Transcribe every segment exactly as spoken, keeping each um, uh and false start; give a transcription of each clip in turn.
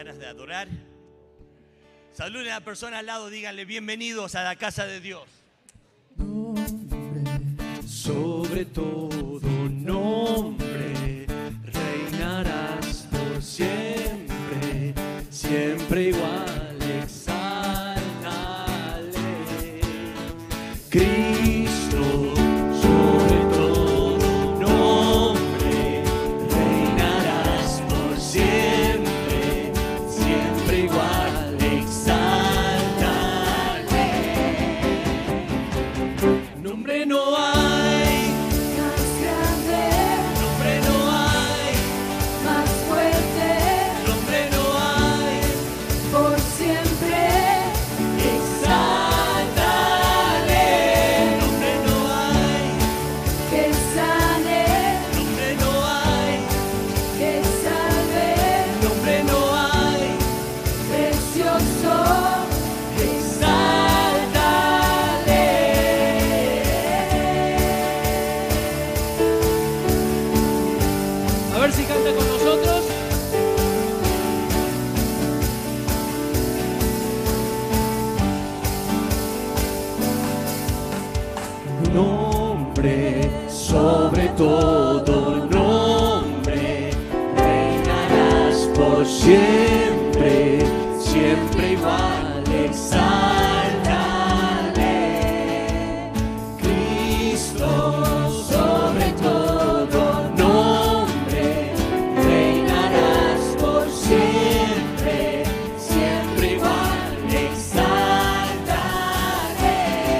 ganas de adorar. Saluden a la persona al lado, díganle bienvenidos a la casa de Dios. Nombre, sobre todo nombre, reinarás por siempre, siempre igual, exáltale. Cristo. Sobre todo nombre, reinarás por siempre, siempre igual, exáltale. Cristo, sobre todo nombre, reinarás por siempre, siempre igual, exáltale.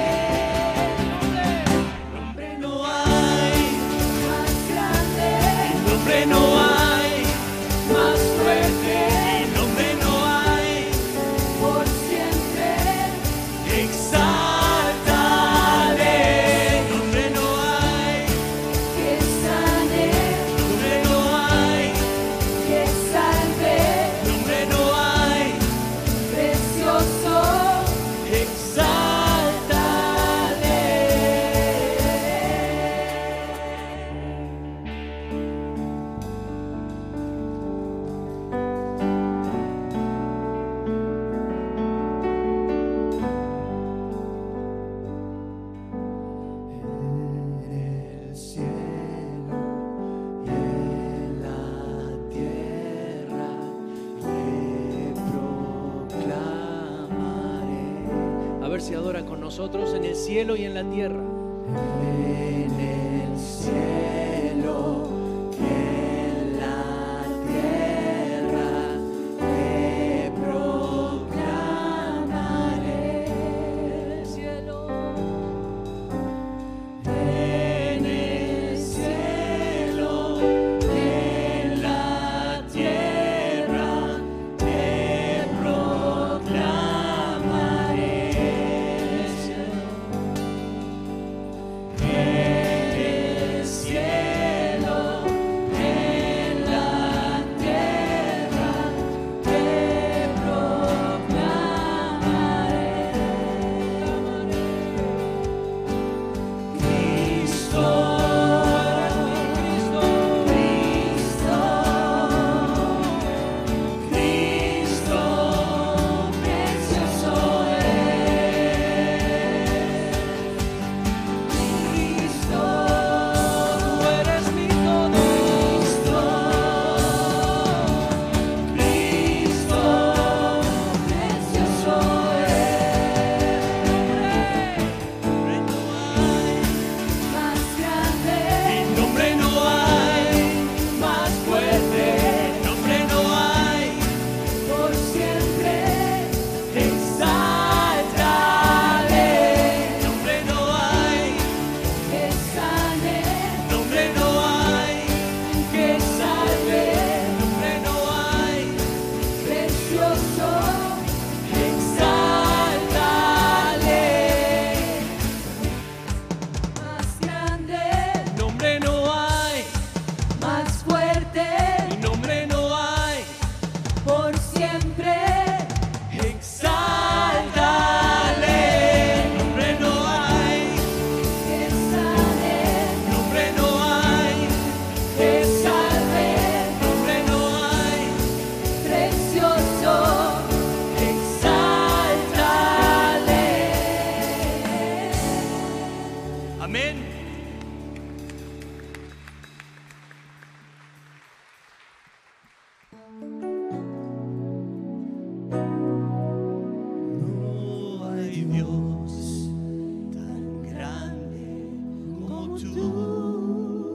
Nombre no hay no hay más fuerte, el nombre no hay por siempre, exáltale, el nombre no hay que sane, el nombre no hay que salve, el nombre no hay precioso, exáltale. Si adora con nosotros en el cielo y en la tierra. En el cielo y en la tierra te proclamaré. En el cielo, en el cielo y en la tierra te proclamaré.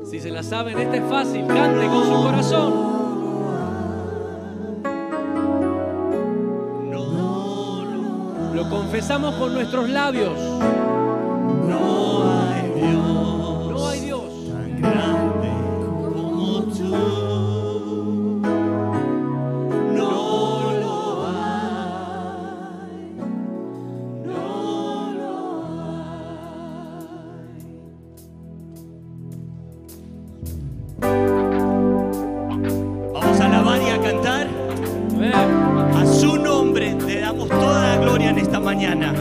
Si se la saben, este es fácil, cante con su corazón. No, no, Lo confesamos con nuestros labios. no hay Dios, No hay Dios tan grande como tú. No lo hay, no lo hay. Vamos a alabar y a cantar. Amén. A su nombre le damos toda la gloria en esta mañana.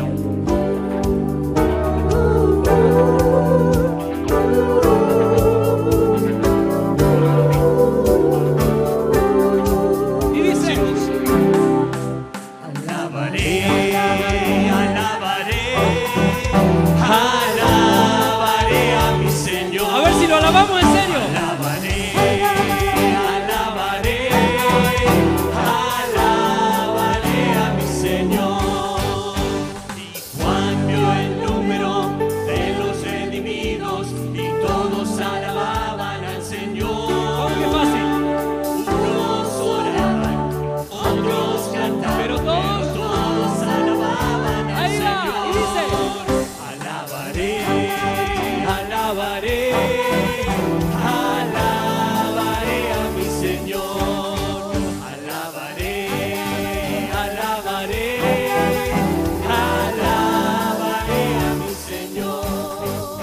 Y dice: Alabaré, alabaré, alabaré a mi Señor. a ver si lo alabamos en serio. Alabaré, alabaré, alabaré a mi Señor. Y Juan vio el número de los redimidos y todos alababan al Señor. Oh, qué fácil. Unos oraban, otros cantaban, Pero todos- todos alababan al Ahí va, Señor. y dice: Alabaré, alabaré, alabaré a mi Señor. Alabaré, alabaré, alabaré a mi Señor.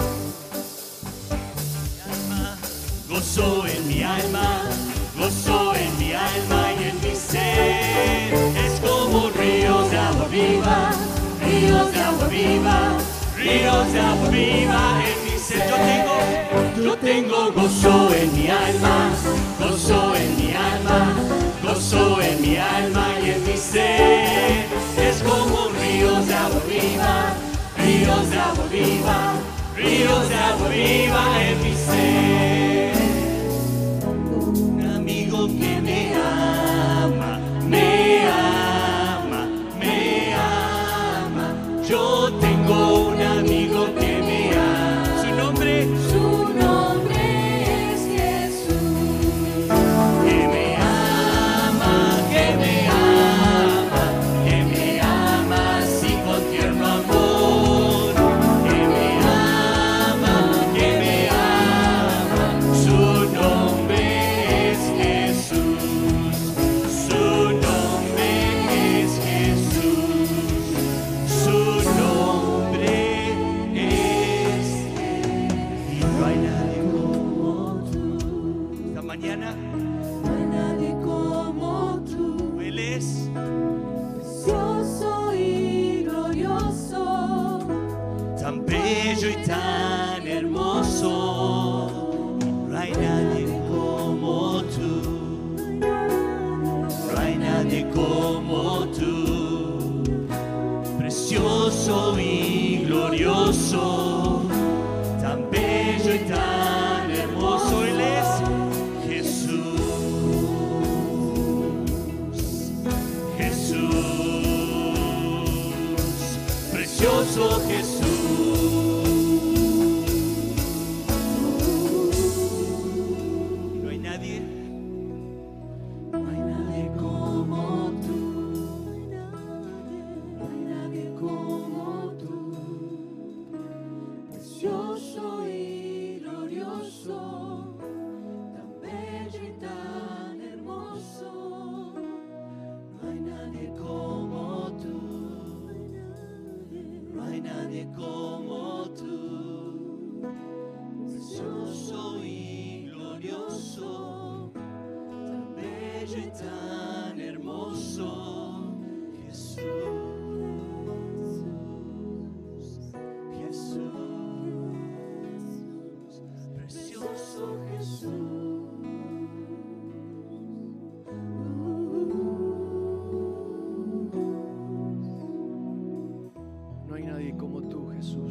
Mi alma gozó en mi alma, gozó en mi alma y en mi ser. Es como ríos de agua viva, ríos de agua viva, ríos de agua viva en mi ser. Yo tengo, yo tengo gozo en mi alma, gozo en mi alma, gozo en mi alma y en mi ser. Es como ríos de agua viva, ríos de agua viva, ríos de agua viva en mi ser. Un amigo que me ama, me ama, me ama. Yo tengo un amigo que me ama. Su nombre, Su nombre es Jesús. que me ama, que me ama, que me ama así con tierno amor. Que me ama, que me ama. Su nombre es Jesús. Su nombre es Jesús. Su nombre es y no hay nadie como tú. Esta mañana No hay nadie como tú, Él es precioso y glorioso. tan bello y tan hermoso. No hay nadie como tú. No hay nadie como tú. Precioso y glorioso. Tan bello y tan hermoso. Él es Jesús. Jesús. Precioso Jesús. No hay nadie, No hay nadie como tú. No hay nadie como tú, precioso y glorioso, tan bello y tan hermoso. No hay nadie como tú. No hay nadie como tú, precioso y glorioso, tan bello y tan hermoso. Jesús, Jesús, precioso Jesús. No hay nadie como tú, Jesús.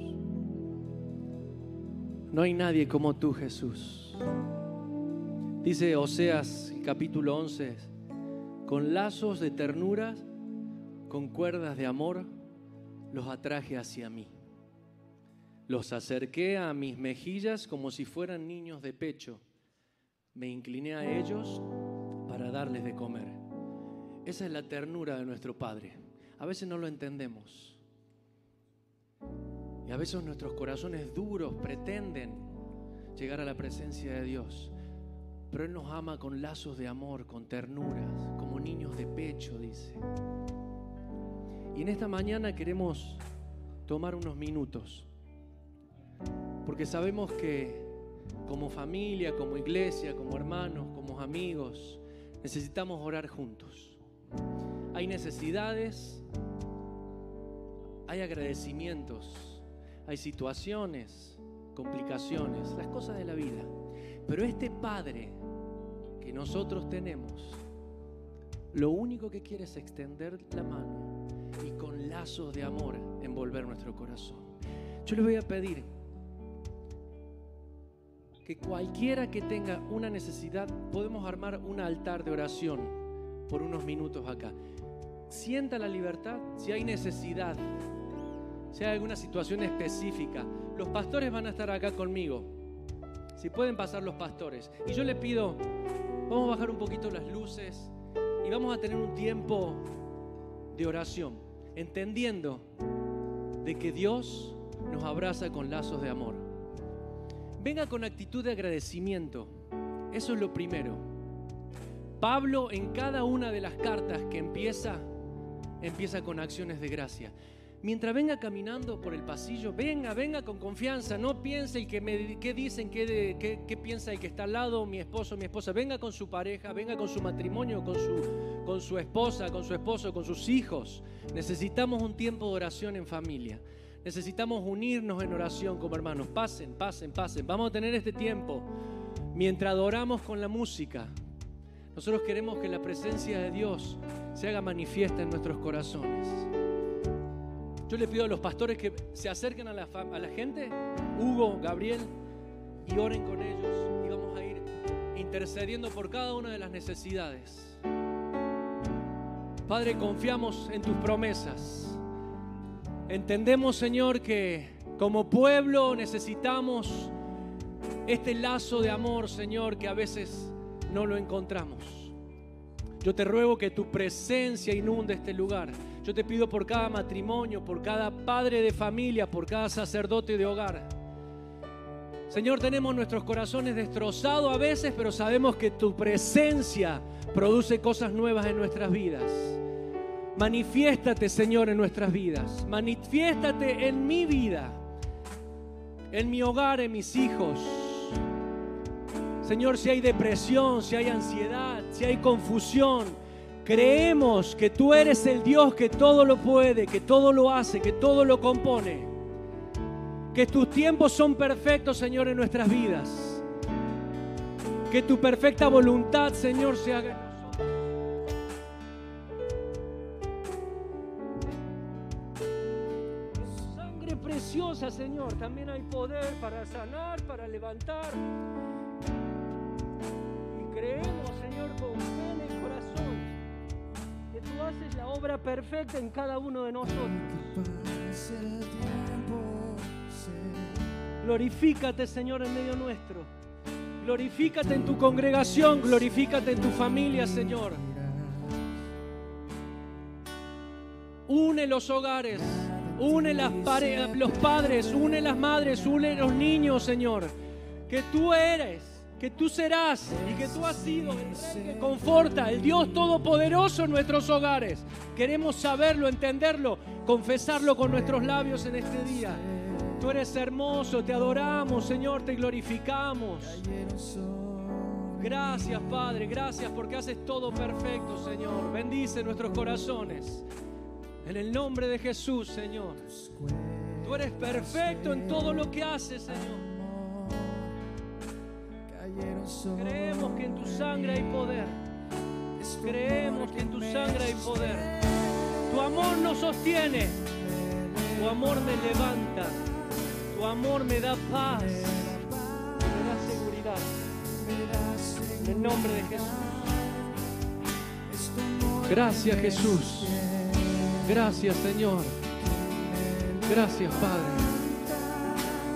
No hay nadie como tú, Jesús. Dice Oseas capítulo once: con lazos de ternura, con cuerdas de amor, los atraje hacia mí. Los acerqué a mis mejillas como si fueran niños de pecho. Me incliné a ellos para darles de comer. Esa es la ternura de nuestro Padre. A veces no lo entendemos. Y a veces nuestros corazones duros pretenden llegar a la presencia de Dios. Pero Él nos ama con lazos de amor, con ternuras, como niños de pecho, dice. Y en esta mañana queremos tomar unos minutos. Porque sabemos que como familia, como iglesia, como hermanos, como amigos, necesitamos orar juntos. Hay necesidades, hay agradecimientos, hay situaciones, complicaciones, las cosas de la vida. Pero este Padre que nosotros tenemos, lo único que quiere es extender la mano y con lazos de amor envolver nuestro corazón. Yo les voy a pedir que cualquiera que tenga una necesidad, podemos armar un altar de oración por unos minutos acá. Sienta la libertad, si hay necesidad, si hay alguna situación específica. Los pastores van a estar acá conmigo. Si pueden pasar los pastores. Y yo le pido, vamos a bajar un poquito las luces y vamos a tener un tiempo de oración, entendiendo de que Dios nos abraza con lazos de amor. Venga con actitud de agradecimiento. Eso es lo primero. Pablo en cada una de las cartas que empieza, empieza con acciones de gracia. Mientras venga caminando por el pasillo, venga, venga con confianza. No piense el que me, qué dicen, qué, qué, qué piensa el que está al lado, mi esposo, mi esposa. Venga con su pareja, venga con su matrimonio, con su, con su esposa, con su esposo, con sus hijos. Necesitamos un tiempo de oración en familia. Necesitamos unirnos en oración como hermanos. Pasen, pasen, pasen. Vamos a tener este tiempo mientras adoramos con la música. Nosotros queremos que la presencia de Dios se haga manifiesta en nuestros corazones. Yo le pido a los pastores que se acerquen a la, a la gente, Hugo, Gabriel, y oren con ellos. Y vamos a ir intercediendo por cada una de las necesidades. Padre, confiamos en tus promesas. Entendemos, Señor, que como pueblo necesitamos este lazo de amor, Señor, que a veces no lo encontramos. Yo te ruego que tu presencia inunde este lugar. Yo te pido por cada matrimonio, por cada padre de familia, por cada sacerdote de hogar. Señor, tenemos nuestros corazones destrozados a veces, pero sabemos que tu presencia produce cosas nuevas en nuestras vidas. Manifiéstate, Señor, en nuestras vidas. Manifiéstate en mi vida, en mi hogar, en mis hijos. Señor, si hay depresión, si hay ansiedad, si hay confusión, creemos que tú eres el Dios que todo lo puede, que todo lo hace, que todo lo compone. Que tus tiempos son perfectos, Señor, en nuestras vidas. Que tu perfecta voluntad, Señor, se haga en nosotros. Sangre preciosa, Señor, también hay poder para sanar, para levantar. Y creemos, Señor, con fe en el corazón, que tú haces la obra perfecta en cada uno de nosotros. Glorifícate, Señor, en medio nuestro. Glorifícate en tu congregación, glorifícate en tu familia, Señor. Une los hogares, une las pare- los padres, une las madres, une los niños, Señor. Que tú eres, que tú serás y que tú has sido el Rey que conforta, el Dios Todopoderoso en nuestros hogares. Queremos saberlo, entenderlo, confesarlo con nuestros labios en este día. Tú eres hermoso, te adoramos, Señor, te glorificamos. Gracias, Padre, gracias porque haces todo perfecto, Señor. Bendice nuestros corazones. En el nombre de Jesús, Señor. Tú eres perfecto en todo lo que haces, Señor. Creemos que en tu sangre hay poder. Creemos que en tu sangre hay poder. Tu amor nos sostiene. Tu amor me levanta. Tu amor me da paz, me da seguridad. En el nombre de Jesús. Gracias, Jesús. Gracias, Señor. Gracias, Padre.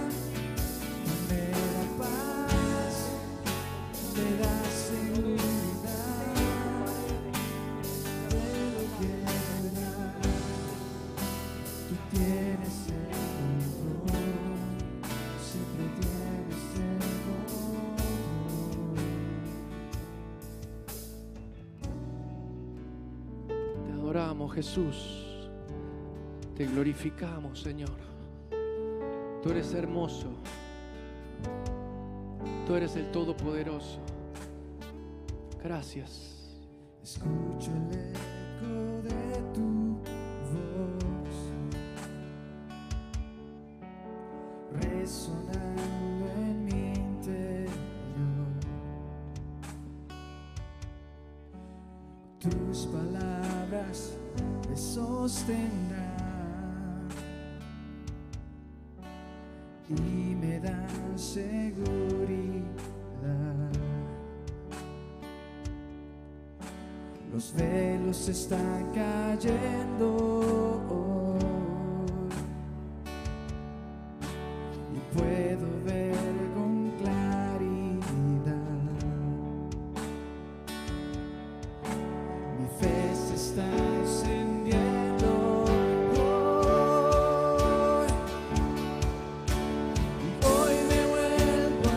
adoramos, Jesús. Te glorificamos, Señor. Tú eres hermoso. Tú eres el Todopoderoso. Gracias. Escucho el eco de tu voz resonando en mi interior. Tus palabras me sostendrán y me dan seguridad. Los velos están cayendo hoy y puedo ver con claridad. Mi fe se está encendiendo hoy y hoy me vuelvo a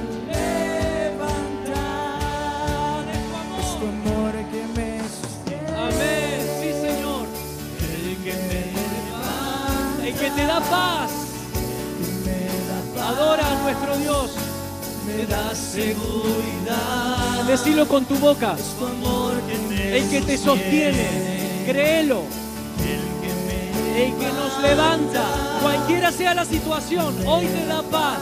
levantar. Es tu amor que me Amén, sí, Señor. El que te da paz. Adora a nuestro Dios. me da seguridad. Decilo con tu boca. Es tu amor que me El que te sostiene, créelo. El que nos levanta, cualquiera sea la situación, hoy te da paz.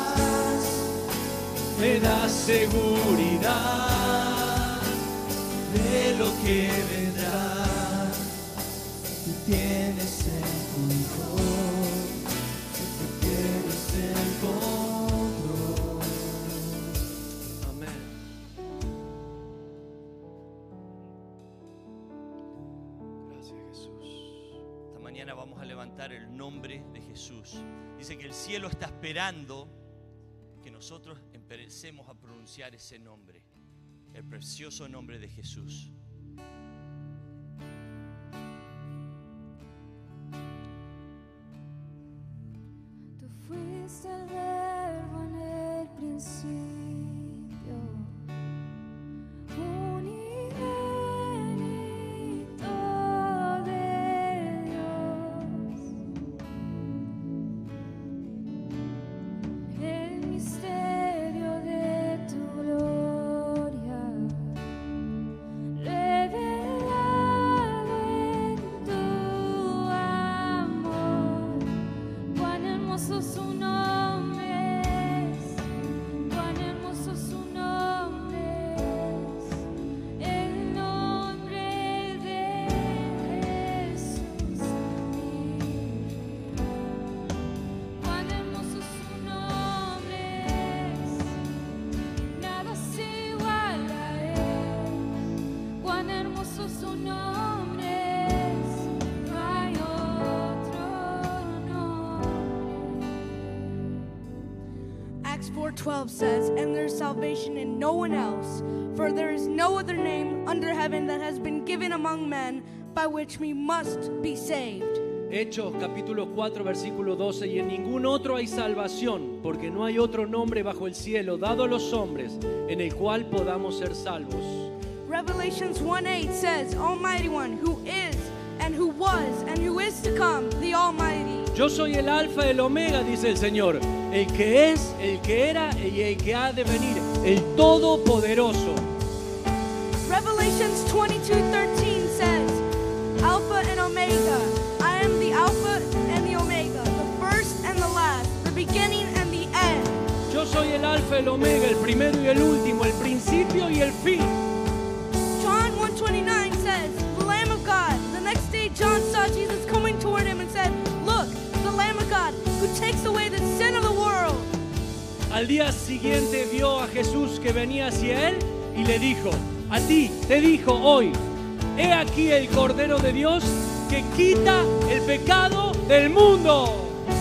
me da seguridad de lo que vendrá. Tú tienes el control, tú tienes el control. Amén. Gracias, Jesús. Esta mañana vamos a levantar el nombre de Jesús. Dice que el cielo está esperando que nosotros empecemos a pronunciar ese nombre, el precioso nombre de Jesús. Tú fuiste el verbo en el principio, unigénito de Dios. El misterio de tu gloria, revelado en tu amor. Cuán hermoso su nombre es, cuán hermoso su nombre es, el nombre de Jesús. Cuán hermoso su nombre es, nada se iguala a él. Cuán hermoso su nombre es, no hay otro nombre. Acts four twelve says, "And there is salvation in no one else, for there is no other name under heaven that has been given among men by which we must be saved." Hechos capítulo cuatro versículo doce, y en ningún otro hay salvación, porque no hay otro nombre bajo el cielo dado a los hombres en el cual podamos ser salvos. Revelations one eight says, "Almighty One, who is, and who was, and who is to come, the Almighty." Yo soy el alfa y el omega, dice el Señor, el que es, el que era y el que ha de venir, el todopoderoso. Revelations twenty-two thirteen says, "Alpha and Omega, I am the Alpha and the Omega, the first and the last, the beginning and the end." Yo soy el alfa y el omega, el primero y el último, el principio y el fin. John one twenty-nine says, "The Lamb of God." The next day John saw Jesus coming toward him and said, "Look, the Lamb of God, who takes away the sin of the world." Al día siguiente vio a Jesús que venía hacia él y le dijo, a ti te dijo hoy, he aquí el Cordero de Dios que quita el pecado del mundo.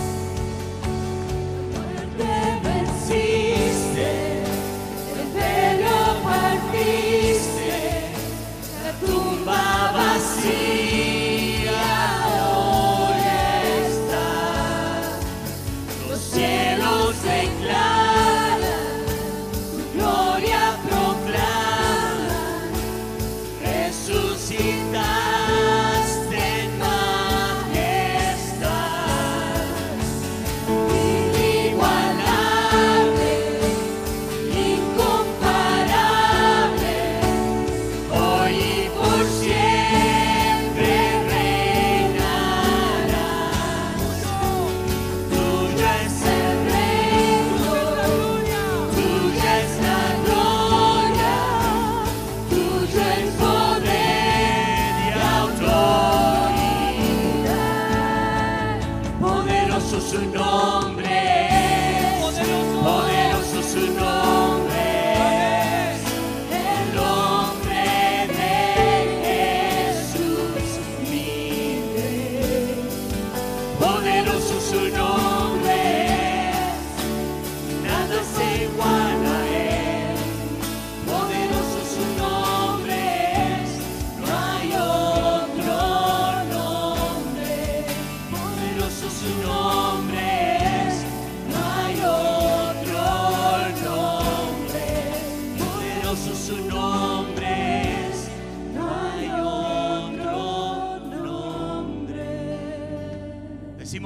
Te venciste, el velo partiste, la tumba vacía hoy está. Los cielos declaran, tu gloria proclaman, resucitaste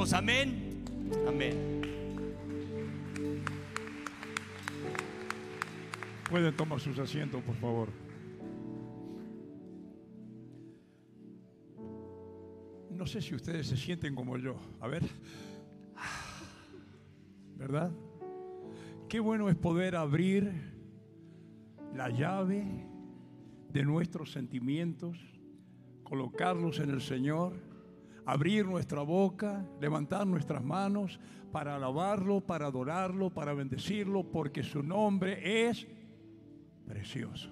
decimos amén, amén. Pueden tomar sus asientos, por favor. No sé si ustedes se sienten como yo. A ver. ¿Verdad? Qué bueno es poder abrir la llave de nuestros sentimientos, colocarlos en el Señor, abrir nuestra boca, levantar nuestras manos para alabarlo, para adorarlo, para bendecirlo, porque su nombre es precioso.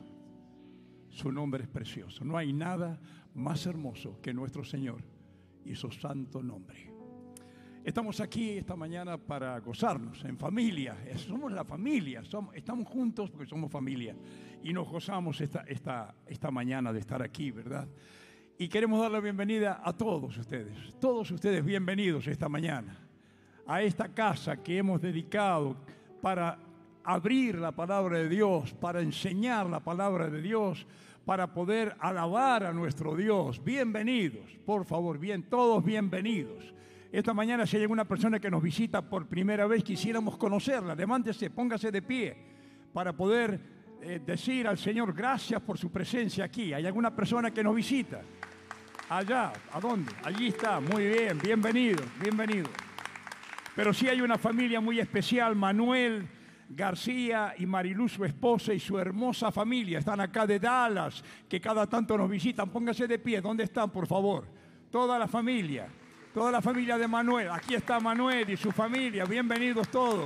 Su nombre es precioso. No hay nada más hermoso que nuestro Señor y su santo nombre. Estamos aquí esta mañana para gozarnos en familia. Somos la familia, somos, estamos juntos porque somos familia y nos gozamos esta, esta, esta mañana de estar aquí, ¿verdad? Y queremos dar la bienvenida a todos ustedes, todos ustedes bienvenidos esta mañana a esta casa que hemos dedicado para abrir la palabra de Dios, para enseñar la palabra de Dios, para poder alabar a nuestro Dios. Bienvenidos, por favor, bien, todos bienvenidos. Esta mañana, si hay alguna persona que nos visita por primera vez, quisiéramos conocerla. Levántese, póngase de pie para poder eh, decir al Señor gracias por su presencia aquí. ¿Hay alguna persona que nos visita? Allá, ¿a dónde? Allí está, muy bien, bienvenido, bienvenido. Pero sí hay una familia muy especial, Manuel García y Mariluz, su esposa, y su hermosa familia. Están acá de Dallas, que cada tanto nos visitan. Póngase de pie, ¿dónde están, por favor? Toda la familia. Toda la familia de Manuel. Aquí está Manuel y su familia. Bienvenidos todos.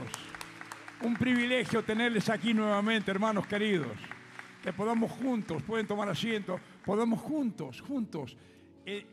Un privilegio tenerles aquí nuevamente, hermanos queridos. Que podamos juntos, pueden tomar asiento, podamos juntos, juntos, eh,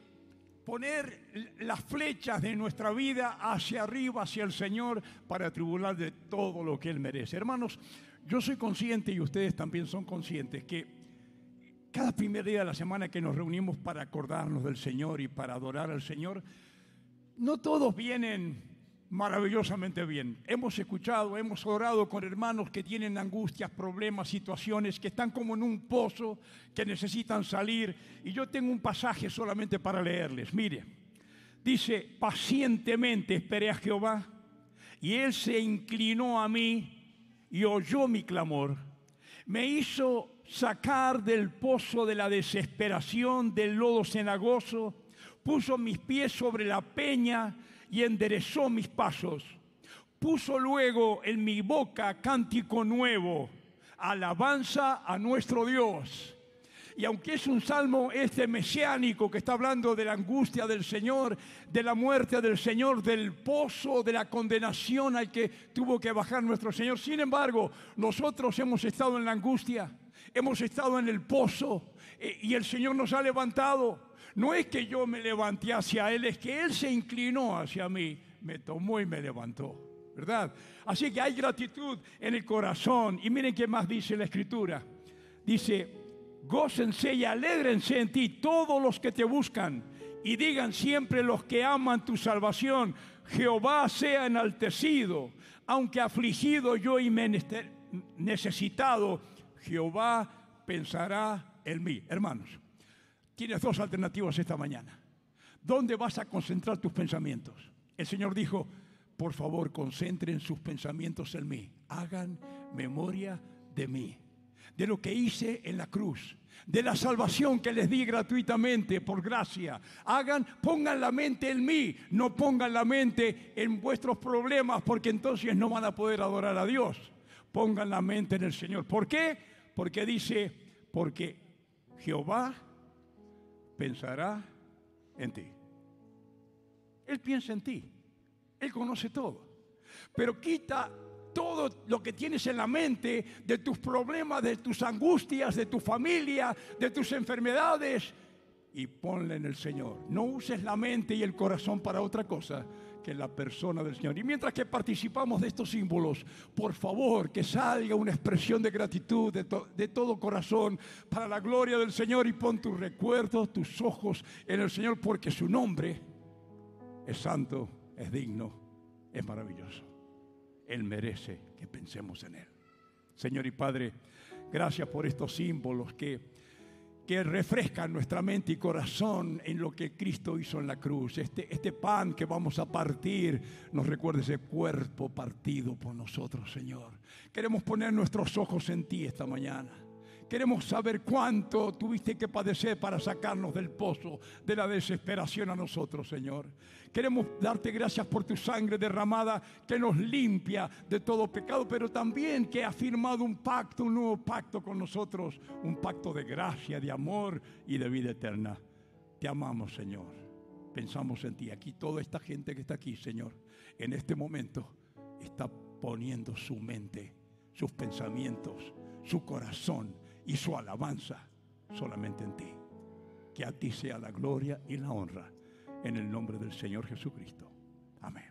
poner las flechas de nuestra vida hacia arriba, hacia el Señor, para tribular de todo lo que Él merece. Hermanos, yo soy consciente y ustedes también son conscientes que cada primer día de la semana que nos reunimos para acordarnos del Señor y para adorar al Señor, no todos vienen maravillosamente bien. Hemos escuchado, hemos orado con hermanos que tienen angustias, problemas, situaciones, que están como en un pozo, que necesitan salir. Y yo tengo un pasaje solamente para leerles. Mire, dice: pacientemente esperé a Jehová, y Él se inclinó a mí y oyó mi clamor. Me hizo sacar del pozo de la desesperación, del lodo cenagoso. Puso mis pies sobre la peña y enderezó mis pasos. Puso luego en mi boca cántico nuevo, alabanza a nuestro Dios. Y aunque es un salmo este mesiánico que está hablando de la angustia del Señor, de la muerte del Señor, del pozo, de la condenación al que tuvo que bajar nuestro Señor, sin embargo, nosotros hemos estado en la angustia, hemos estado en el pozo, y el Señor nos ha levantado. No es que yo me levanté hacia Él, es que Él se inclinó hacia mí, me tomó y me levantó, ¿verdad? Así que hay gratitud en el corazón. Y miren qué más dice la Escritura. Dice: gócense y alégrense en ti todos los que te buscan, y digan siempre los que aman tu salvación: Jehová sea enaltecido. Aunque afligido yo y menester, necesitado, Jehová pensará en mí. Hermanos, tienes dos alternativas esta mañana. ¿Dónde vas a concentrar tus pensamientos? El Señor dijo: por favor, concentren sus pensamientos en mí. Hagan memoria de mí, de lo que hice en la cruz, de la salvación que les di gratuitamente por gracia. Hagan, pongan la mente en mí, no pongan la mente en vuestros problemas, porque entonces no van a poder adorar a Dios. Pongan la mente en el Señor. ¿Por qué? Porque dice: porque Jehová pensará en ti. Él piensa en ti. Él conoce todo. Pero quita todo lo que tienes en la mente, de tus problemas, de tus angustias, de tu familia, de tus enfermedades, y ponla en el Señor. No uses la mente y el corazón para otra cosa que la persona del Señor. Y mientras que participamos de estos símbolos, por favor, que salga una expresión de gratitud de, to de todo corazón para la gloria del Señor, y pon tus recuerdos, tus ojos en el Señor, porque su nombre es santo, es digno, es maravilloso. Él merece que pensemos en Él. Señor y Padre, gracias por estos símbolos que que refrescan nuestra mente y corazón en lo que Cristo hizo en la cruz. Este, este pan que vamos a partir nos recuerda ese cuerpo partido por nosotros, Señor. Queremos poner nuestros ojos en ti esta mañana. Queremos saber cuánto tuviste que padecer para sacarnos del pozo de la desesperación a nosotros, Señor. Queremos darte gracias por tu sangre derramada que nos limpia de todo pecado, pero también que ha firmado un pacto, un nuevo pacto con nosotros, un pacto de gracia, de amor y de vida eterna. Te amamos, Señor. Pensamos en ti. Aquí toda esta gente que está aquí, Señor, en este momento está poniendo su mente, sus pensamientos, su corazón y su alabanza solamente en ti. Que a ti sea la gloria y la honra en el nombre del Señor Jesucristo. Amén.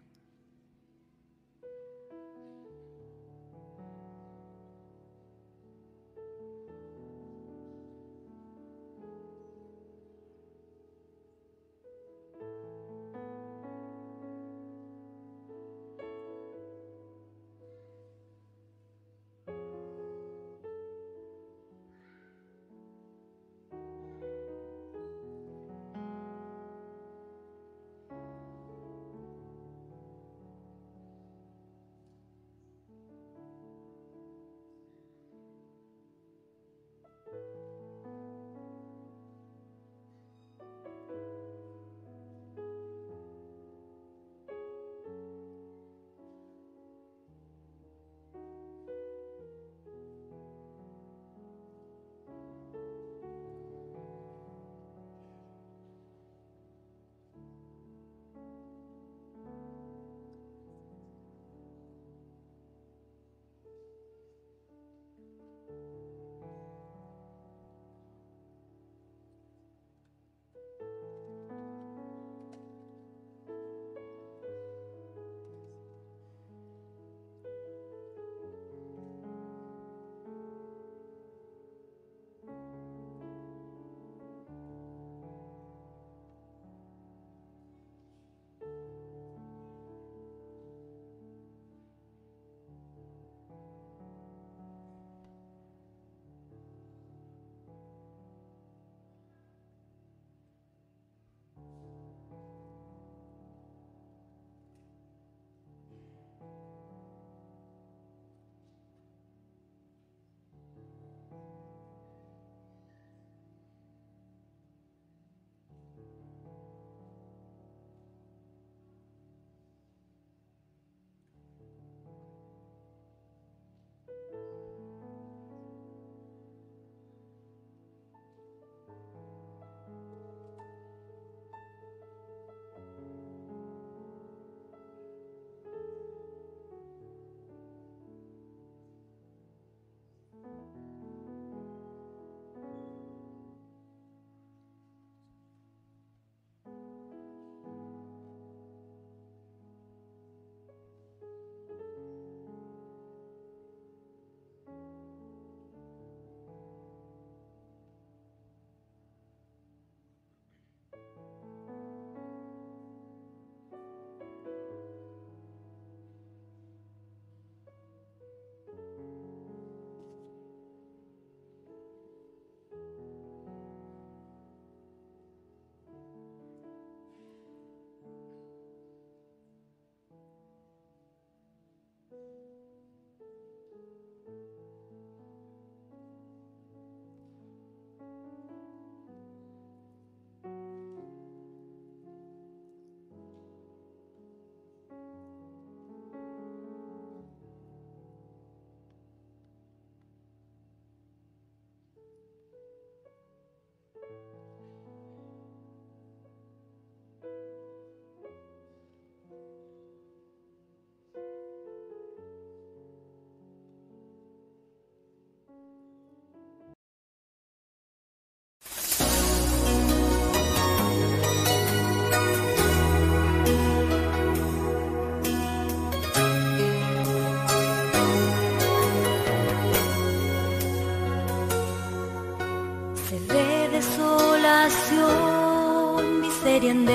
miseria en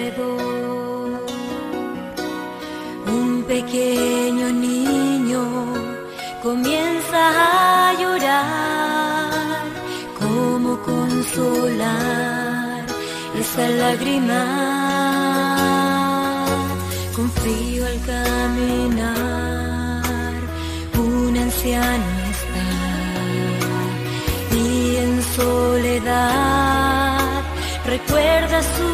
derredor. Un pequeño niño comienza a llorar como con consolar esa lágrima. Con frío al caminar, un anciano está, y en soledad recuerda su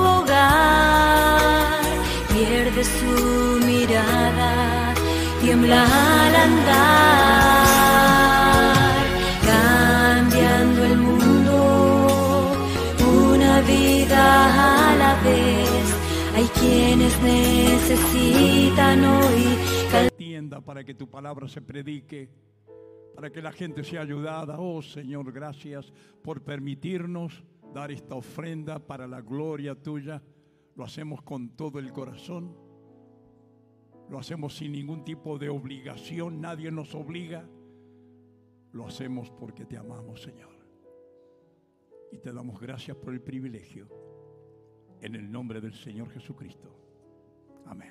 hogar, pierde su mirada, tiembla al andar, cambiando el mundo, una vida a la vez. Hay quienes necesitan hoy cal- Tienda para que tu palabra se predique, para que la gente sea ayudada. Oh Señor, gracias por permitirnos dar esta ofrenda para la gloria tuya. Lo hacemos con todo el corazón, lo hacemos sin ningún tipo de obligación, nadie nos obliga. Lo hacemos porque te amamos, Señor, y te damos gracias por el privilegio. En el nombre del Señor Jesucristo. Amén.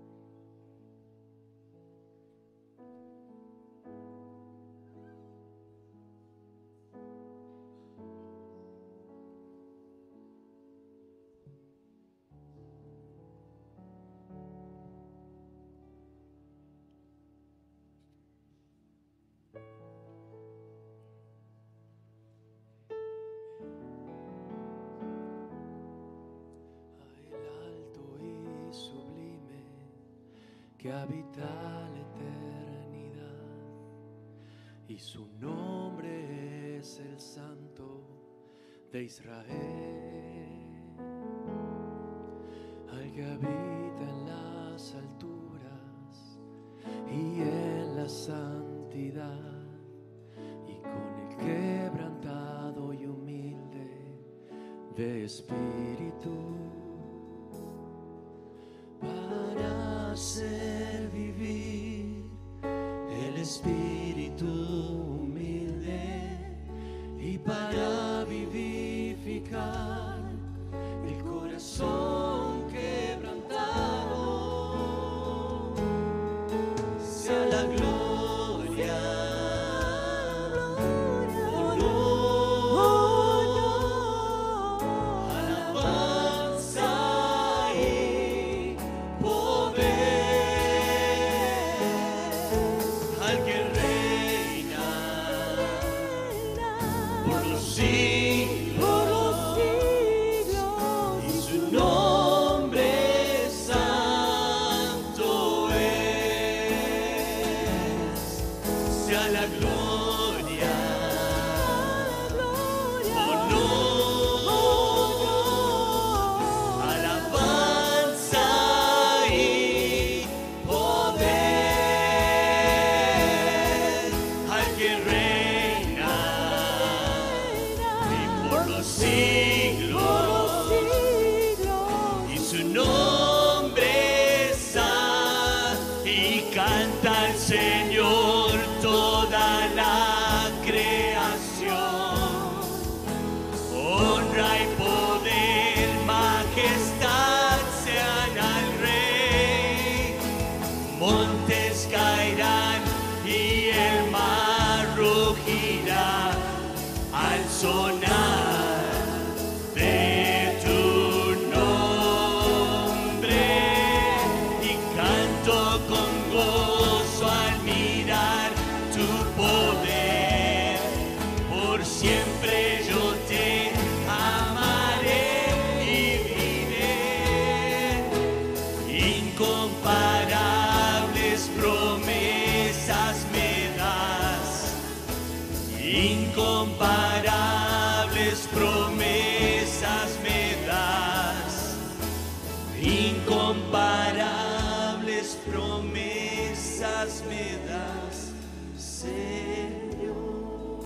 Que habita la eternidad, y su nombre es el Santo de Israel, al que habita en las alturas y en la santidad, y con el quebrantado y humilde de espíritu, hacer vivir el espíritu humilde, y para vivificar el corazón quebrantado, sea la gloria, honor, alabanza y sonar de tu nombre, y canto con gozo al mirar tu poder. Por siempre yo te amaré y viviré. Incomparables promesas me das, incomparables promesas me das, incomparables promesas me das, Señor.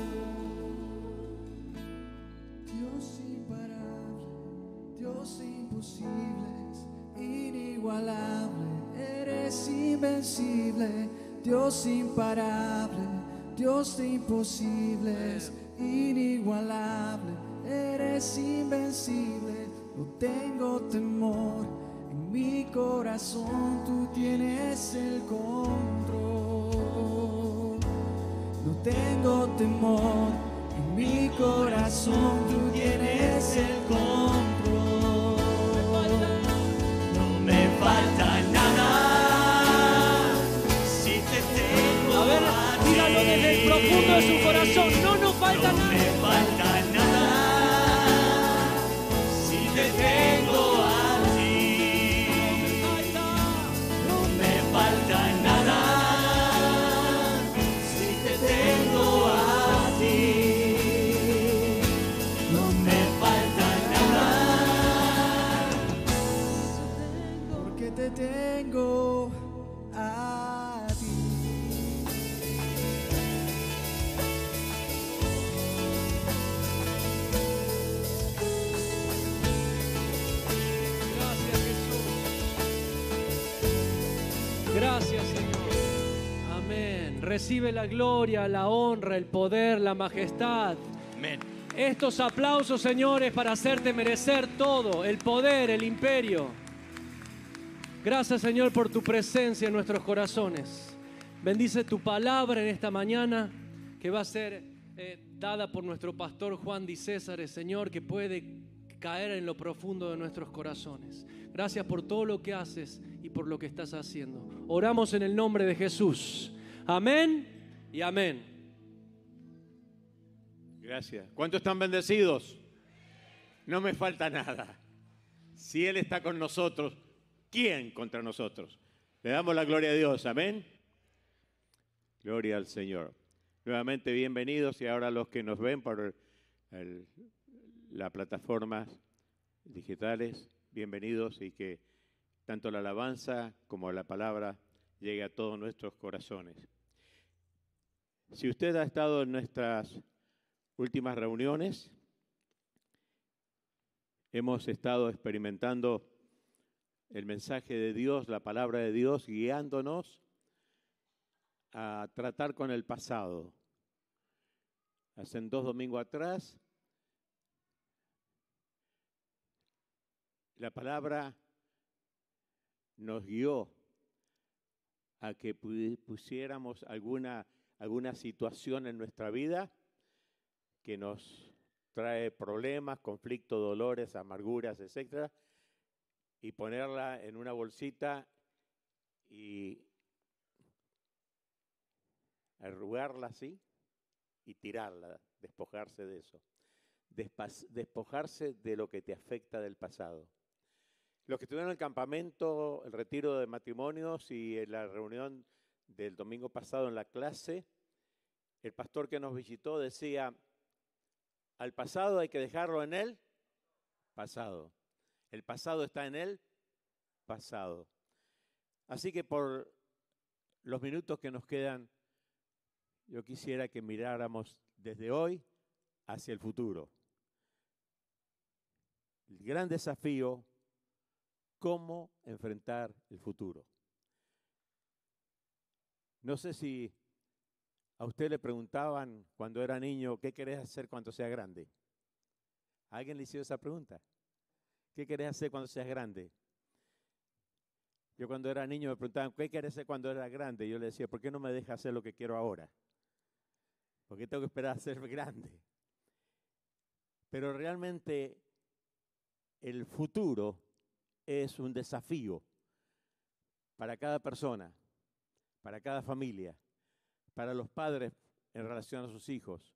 Dios imparable, Dios de imposibles, inigualable, eres invencible. Dios imparable, Dios de imposibles, inigualable, eres invencible. No tengo temor, en mi corazón tú tienes el control. No tengo temor, En mi corazón tú tienes el control. No me falta nada si te tengo A ver, a ti. dígalo desde el profundo de su corazón. No nos falta No nada. me falta nada si te tengo a ti. No me falta nada si te tengo a ti. No me falta nada. Porque te tengo a ti. Gracias, Jesús. Gracias, Señor. Amén. Recibe la gloria, la honra, el poder, la majestad. Amén. Estos aplausos, señores, para hacerte merecer todo, el poder, el imperio. Gracias, Señor, por tu presencia en nuestros corazones. Bendice tu palabra en esta mañana, que va a ser eh, dada por nuestro pastor Juan Di Césares, Señor, que puede caer en lo profundo de nuestros corazones. Gracias por todo lo que haces y por lo que estás haciendo. Oramos en el nombre de Jesús. Amén y amén. Gracias. ¿Cuántos están bendecidos? No me falta nada. Si Él está con nosotros, ¿quién contra nosotros? Le damos la gloria a Dios. Amén. Gloria al Señor. Nuevamente bienvenidos, y ahora los que nos ven por el, las plataformas digitales, bienvenidos, y que tanto la alabanza como la palabra llegue a todos nuestros corazones. Si usted ha estado en nuestras últimas reuniones, hemos estado experimentando el mensaje de Dios, la palabra de Dios, guiándonos a tratar con el pasado. Hace dos domingos atrás, la palabra nos guió a que pusiéramos alguna, alguna situación en nuestra vida que nos trae problemas, conflictos, dolores, amarguras, etcétera, y ponerla en una bolsita y arrugarla así y tirarla, despojarse de eso, Despas, despojarse de lo que te afecta del pasado. Los que estuvieron en el campamento, el retiro de matrimonios y en la reunión del domingo pasado en la clase, el pastor que nos visitó decía: al pasado hay que dejarlo en el pasado. El pasado está en el pasado. Así que por los minutos que nos quedan, yo quisiera que miráramos desde hoy hacia el futuro. El gran desafío, cómo enfrentar el futuro. No sé si a usted le preguntaban cuando era niño, ¿qué querés hacer cuando seas grande? ¿A alguien le hizo esa pregunta? ¿Qué querés hacer cuando seas grande? Yo cuando era niño me preguntaban, ¿qué querés hacer cuando era grande? Y yo le decía, ¿por qué no me dejas hacer lo que quiero ahora? ¿Por qué tengo que esperar a ser grande? Pero realmente el futuro es un desafío para cada persona, para cada familia, para los padres en relación a sus hijos.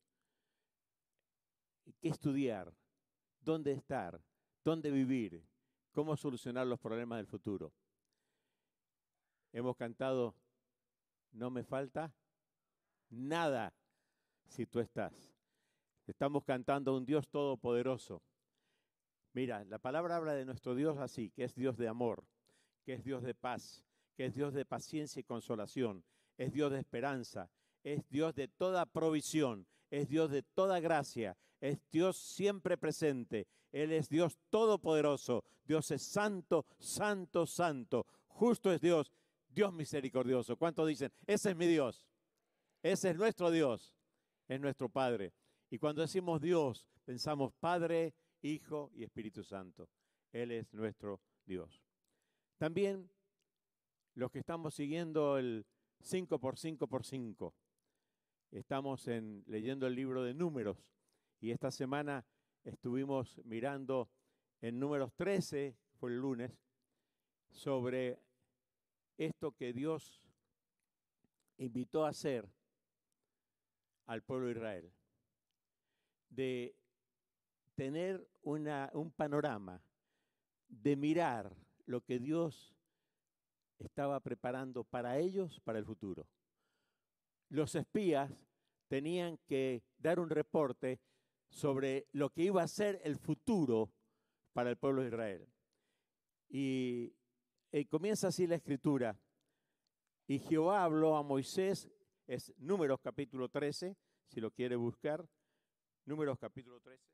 ¿Qué estudiar? ¿Dónde estar? ¿Dónde vivir? ¿Cómo solucionar los problemas del futuro? Hemos cantado, no me falta nada si tú estás. Estamos cantando a un Dios todopoderoso. Mira, la palabra habla de nuestro Dios así, que es Dios de amor, que es Dios de paz, que es Dios de paciencia y consolación, es Dios de esperanza, es Dios de toda provisión, es Dios de toda gracia, es Dios siempre presente. Él es Dios todopoderoso, Dios es santo, santo, santo, justo es Dios, Dios misericordioso. ¿Cuántos dicen? Ese es mi Dios, ese es nuestro Dios, es nuestro Padre. Y cuando decimos Dios, pensamos Padre, Hijo y Espíritu Santo. Él es nuestro Dios. También los que estamos siguiendo el cinco por cinco por cinco, Estamos en, leyendo el libro de Números y esta semana estuvimos mirando en Números trece, fue el lunes, sobre esto que Dios invitó a hacer al pueblo de Israel, de tener una, un panorama, de mirar lo que Dios estaba preparando para ellos, para el futuro. Los espías tenían que dar un reporte sobre lo que iba a ser el futuro para el pueblo de Israel. Y, y comienza así la escritura. Y Jehová habló a Moisés, es Números capítulo trece, si lo quiere buscar, Números capítulo trece.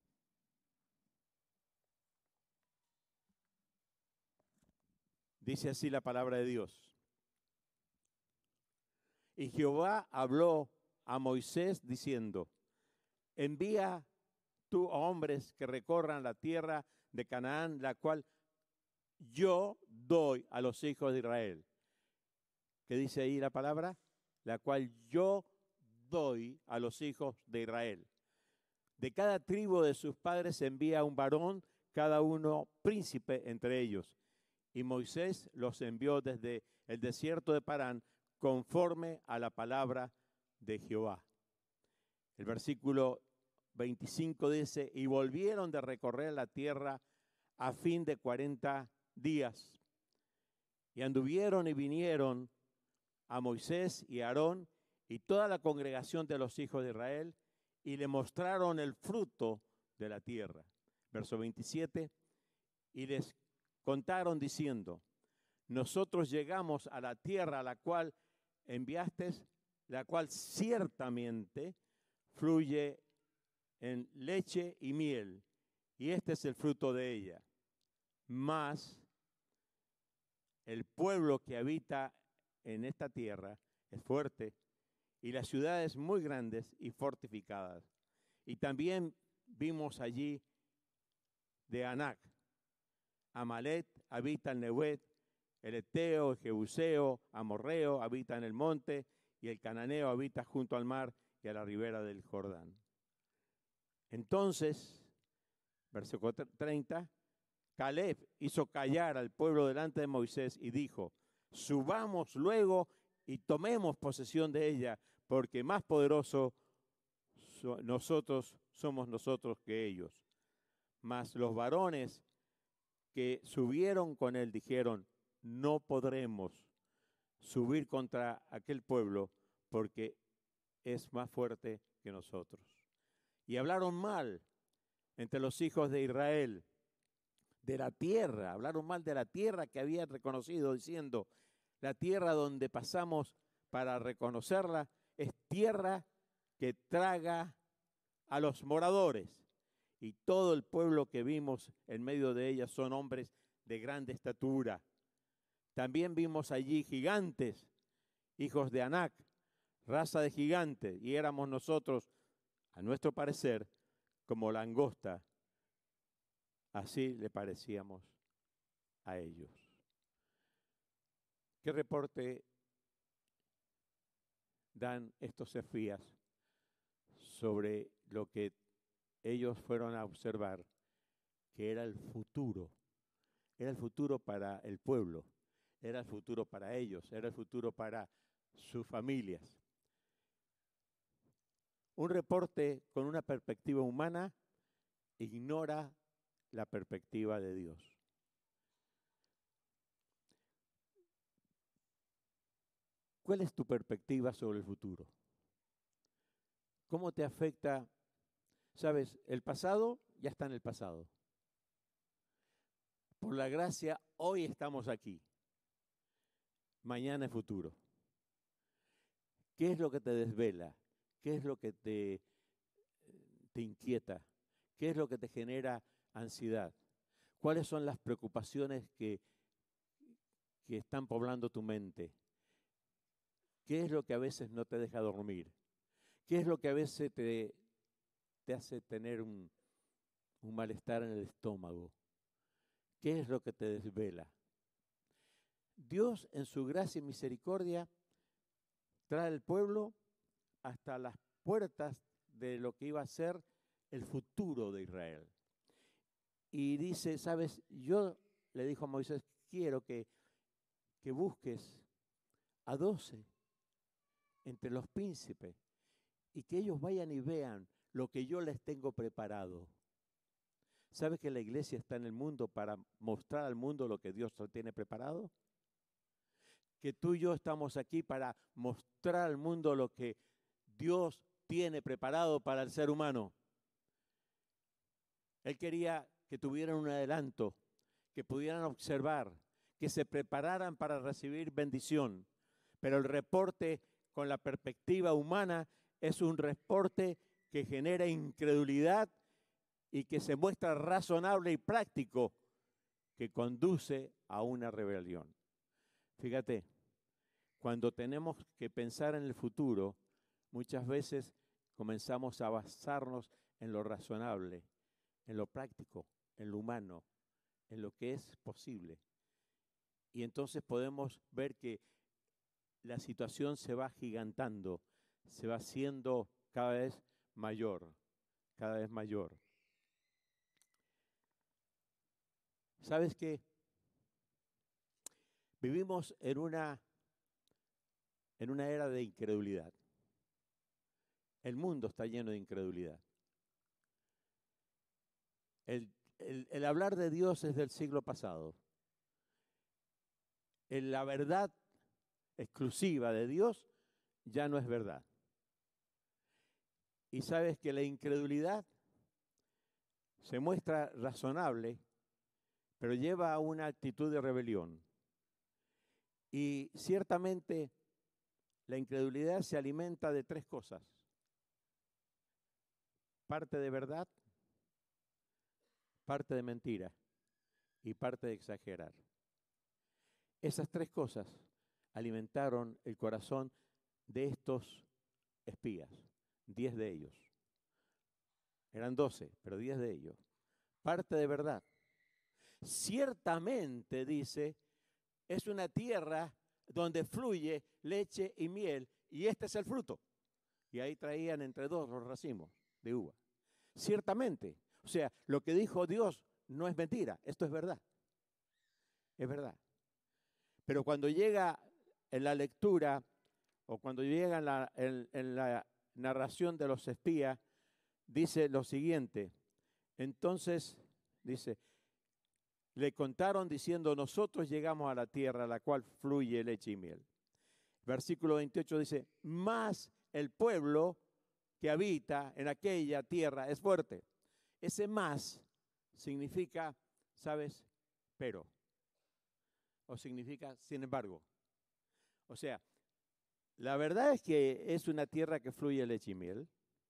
Dice así la palabra de Dios. Y Jehová habló a Moisés diciendo, envía tú a hombres que recorran la tierra de Canaán, la cual yo doy a los hijos de Israel. ¿Qué dice ahí la palabra? La cual yo doy a los hijos de Israel. De cada tribu de sus padres envía un varón, cada uno príncipe entre ellos. Y Moisés los envió desde el desierto de Parán conforme a la palabra de Jehová. El versículo veinticinco dice, y volvieron de recorrer la tierra a fin de cuarenta días. Y anduvieron y vinieron a Moisés y a Aarón y toda la congregación de los hijos de Israel y le mostraron el fruto de la tierra. Verso veintisiete, y les contaron diciendo, nosotros llegamos a la tierra a la cual enviaste, la cual ciertamente fluye en leche y miel, y este es el fruto de ella. Mas el pueblo que habita en esta tierra es fuerte, y las ciudades muy grandes y fortificadas. Y también vimos allí de Anac, Amalet habita en Nehuet, el Eteo, el Jebuseo, Amorreo habita en el monte, y el Cananeo habita junto al mar y a la ribera del Jordán. Entonces, versículo treinta, Caleb hizo callar al pueblo delante de Moisés y dijo, subamos luego y tomemos posesión de ella, porque más poderoso so- nosotros somos nosotros que ellos. Mas los varones que subieron con él dijeron, no podremos subir contra aquel pueblo porque es más fuerte que nosotros. Y hablaron mal entre los hijos de Israel de la tierra, hablaron mal de la tierra que habían reconocido, diciendo, la tierra donde pasamos para reconocerla es tierra que traga a los moradores. Y todo el pueblo que vimos en medio de ella son hombres de grande estatura. También vimos allí gigantes, hijos de Anac, raza de gigantes, y éramos nosotros, a nuestro parecer, como langosta. Así le parecíamos a ellos. ¿Qué reporte dan estos espías sobre lo que ellos fueron a observar, que era el futuro? Era el futuro para el pueblo, era el futuro para ellos, era el futuro para sus familias. Un reporte con una perspectiva humana ignora la perspectiva de Dios. ¿Cuál es tu perspectiva sobre el futuro? ¿Cómo te afecta? Sabes, el pasado ya está en el pasado. Por la gracia, hoy estamos aquí. Mañana es futuro. ¿Qué es lo que te desvela? ¿Qué es lo que te, te inquieta? ¿Qué es lo que te genera ansiedad? ¿Cuáles son las preocupaciones que, que están poblando tu mente? ¿Qué es lo que a veces no te deja dormir? ¿Qué es lo que a veces te, te hace tener un, un malestar en el estómago? ¿Qué es lo que te desvela? Dios, en su gracia y misericordia, trae al pueblo hasta las puertas de lo que iba a ser el futuro de Israel. Y dice, sabes, yo le dijo a Moisés, quiero que, que busques a doce entre los príncipes y que ellos vayan y vean lo que yo les tengo preparado. ¿Sabes que la iglesia está en el mundo para mostrar al mundo lo que Dios tiene preparado? Que tú y yo estamos aquí para mostrar al mundo lo que Dios tiene preparado para el ser humano. Él quería que tuvieran un adelanto, que pudieran observar, que se prepararan para recibir bendición. Pero el reporte con la perspectiva humana es un reporte que genera incredulidad y que se muestra razonable y práctico, que conduce a una rebelión. Fíjate, cuando tenemos que pensar en el futuro, muchas veces comenzamos a basarnos en lo razonable, en lo práctico, en lo humano, en lo que es posible. Y entonces podemos ver que la situación se va agigantando, se va haciendo cada vez mayor, cada vez mayor. ¿Sabes qué? Vivimos en una, en una era de incredulidad. El mundo está lleno de incredulidad. El, el, el hablar de Dios es del siglo pasado. El, la verdad exclusiva de Dios ya no es verdad. Y sabes que la incredulidad se muestra razonable, pero lleva a una actitud de rebelión. Y ciertamente la incredulidad se alimenta de tres cosas. Parte de verdad, parte de mentira y parte de exagerar. Esas tres cosas alimentaron el corazón de estos espías, diez de ellos. Eran doce, pero diez de ellos. Parte de verdad. Ciertamente, dice, es una tierra donde fluye leche y miel, y este es el fruto. Y ahí traían entre dos los racimos de uva. Ciertamente, o sea, lo que dijo Dios no es mentira, esto es verdad. Es verdad. Pero cuando llega en la lectura, o cuando llega en la, en, en la narración de los espías, dice lo siguiente. Entonces, dice, le contaron diciendo, nosotros llegamos a la tierra a la cual fluye leche y miel. Versículo veintiocho dice, más el pueblo que habita en aquella tierra es fuerte. Ese más significa, ¿sabes? Pero. O significa, sin embargo. O sea, la verdad es que es una tierra que fluye leche y miel.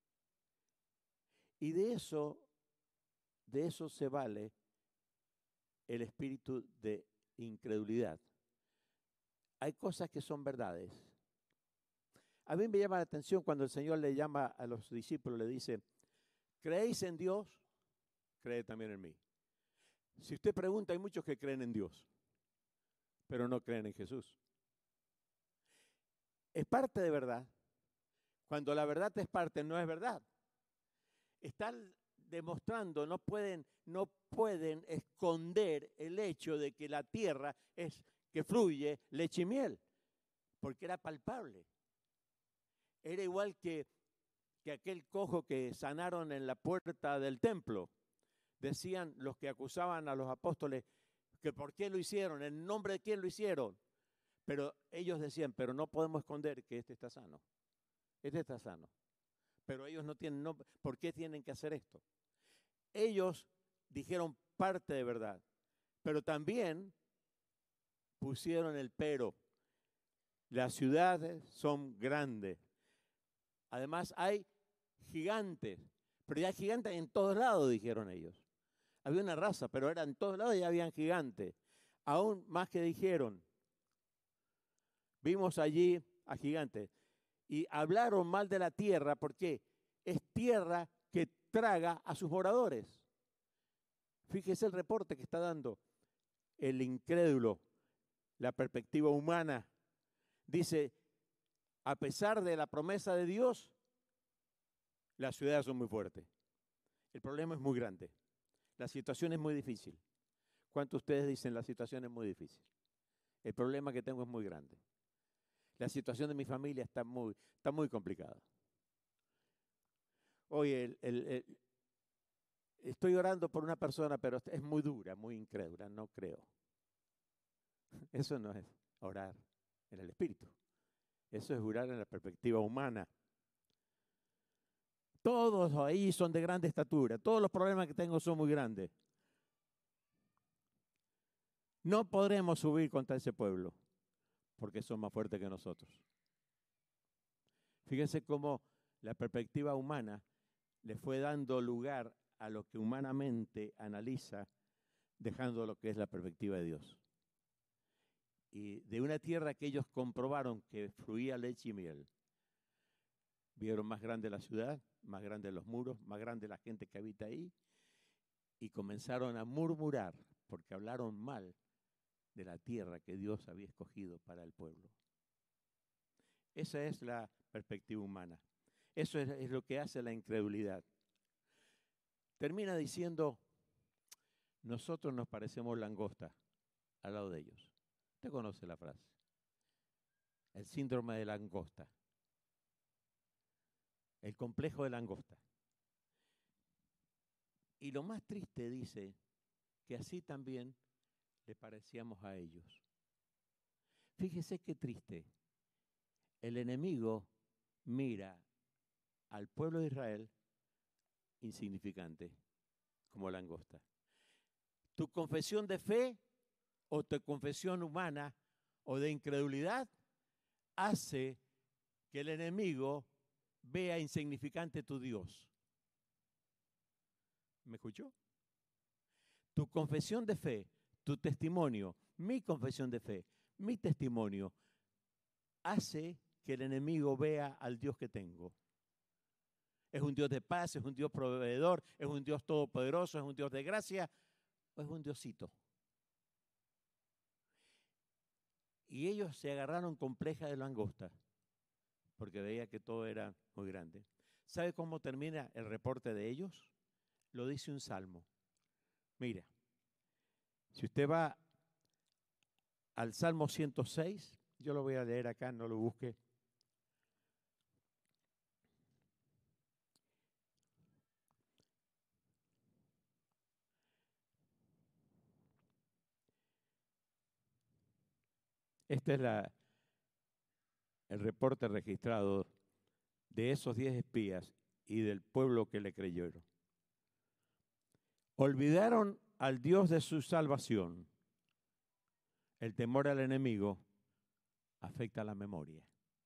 Y de eso, de eso se vale el espíritu de incredulidad. Hay cosas que son verdades. A mí me llama la atención cuando el Señor le llama a los discípulos, le dice, ¿creéis en Dios? Cree también en mí. Si usted pregunta, hay muchos que creen en Dios, pero no creen en Jesús. Es parte de verdad. Cuando la verdad es parte, no es verdad. Están demostrando, no pueden, no pueden esconder el hecho de que la tierra es que fluye leche y miel, porque era palpable. Era igual que, que aquel cojo que sanaron en la puerta del templo. Decían los que acusaban a los apóstoles que por qué lo hicieron, en nombre de quién lo hicieron. Pero ellos decían, pero no podemos esconder que este está sano. Este está sano. Pero ellos no tienen, no, ¿por qué tienen que hacer esto? Ellos dijeron parte de verdad, pero también pusieron el pero. Las ciudades son grandes. Además hay gigantes, pero ya hay gigantes en todos lados, dijeron ellos. Había una raza, pero era en todos lados y habían gigantes. Aún más que dijeron, vimos allí a gigantes y hablaron mal de la tierra porque es tierra que traga a sus moradores. Fíjese el reporte que está dando el incrédulo, la perspectiva humana. Dice, a pesar de la promesa de Dios, las ciudades son muy fuertes. El problema es muy grande. La situación es muy difícil. ¿Cuántos de ustedes dicen la situación es muy difícil? El problema que tengo es muy grande. La situación de mi familia está muy, está muy complicada. Oye, el, el, el, estoy orando por una persona, pero es muy dura, muy incrédula, no creo. Eso no es orar en el Espíritu. Eso es orar en la perspectiva humana. Todos ahí son de grande estatura. Todos los problemas que tengo son muy grandes. No podremos subir contra ese pueblo porque son más fuertes que nosotros. Fíjense cómo la perspectiva humana le fue dando lugar a lo que humanamente analiza, dejando lo que es la perspectiva de Dios. Y de una tierra que ellos comprobaron que fluía leche y miel, vieron más grande la ciudad, más grande los muros, más grande la gente que habita ahí, y comenzaron a murmurar porque hablaron mal de la tierra que Dios había escogido para el pueblo. Esa es la perspectiva humana. Eso es, es lo que hace la incredulidad. Termina diciendo, nosotros nos parecemos langosta al lado de ellos. Usted conoce la frase. El síndrome de langosta. El complejo de langosta. Y lo más triste dice que así también le parecíamos a ellos. Fíjese qué triste. El enemigo mira al pueblo de Israel insignificante, como langosta. Tu confesión de fe o tu confesión humana o de incredulidad hace que el enemigo vea insignificante tu Dios. ¿Me escuchó? Tu confesión de fe, tu testimonio, mi confesión de fe, mi testimonio, hace que el enemigo vea al Dios que tengo. Es un Dios de paz, es un Dios proveedor, es un Dios todopoderoso, es un Dios de gracia, o es un Diosito. Y ellos se agarraron compleja de langosta, porque veía que todo era muy grande. ¿Sabe cómo termina el reporte de ellos? Lo dice un salmo. Mira, si usted va al Salmo ciento seis, yo lo voy a leer acá, no lo busque. Este es la, el reporte registrado de esos diez espías y del pueblo que le creyeron. Olvidaron al Dios de su salvación. El temor al enemigo afecta la memoria.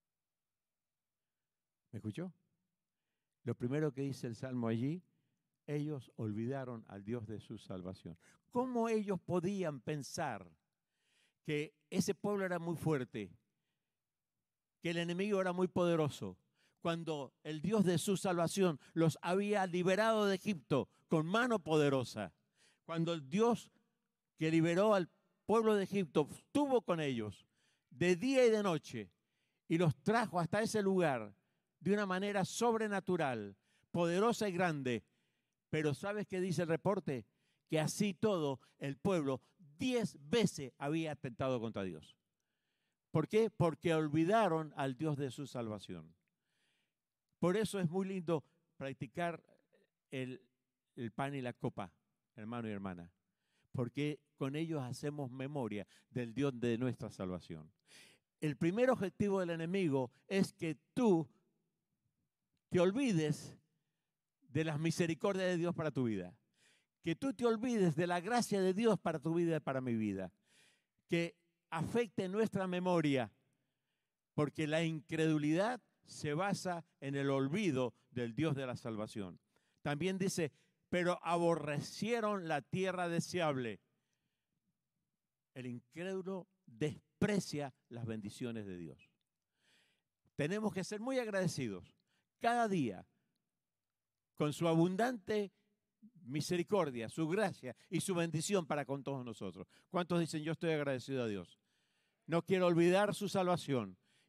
¿Me escuchó? Lo primero que dice el Salmo allí, ellos olvidaron al Dios de su salvación. ¿Cómo ellos podían pensar que ese pueblo era muy fuerte, que el enemigo era muy poderoso, cuando el Dios de su salvación los había liberado de Egipto con mano poderosa? Cuando el Dios que liberó al pueblo de Egipto estuvo con ellos de día y de noche y los trajo hasta ese lugar de una manera sobrenatural, poderosa y grande. Pero ¿sabes qué dice el reporte? Que así todo el pueblo diez veces había atentado contra Dios. ¿Por qué? Porque olvidaron al Dios de su salvación. Por eso es muy lindo practicar el, el pan y la copa, hermano y hermana, porque con ellos hacemos memoria del Dios de nuestra salvación. El primer objetivo del enemigo es que tú te olvides de las misericordias de Dios para tu vida, que tú te olvides de la gracia de Dios para tu vida y para mi vida, que afecte nuestra memoria, porque la incredulidad se basa en el olvido del Dios de la salvación. También dice, pero aborrecieron la tierra deseable. El incrédulo desprecia las bendiciones de Dios. Tenemos que ser muy agradecidos cada día con su abundante misericordia, su gracia y su bendición para con todos nosotros. ¿Cuántos dicen, yo estoy agradecido a Dios? No quiero olvidar su salvación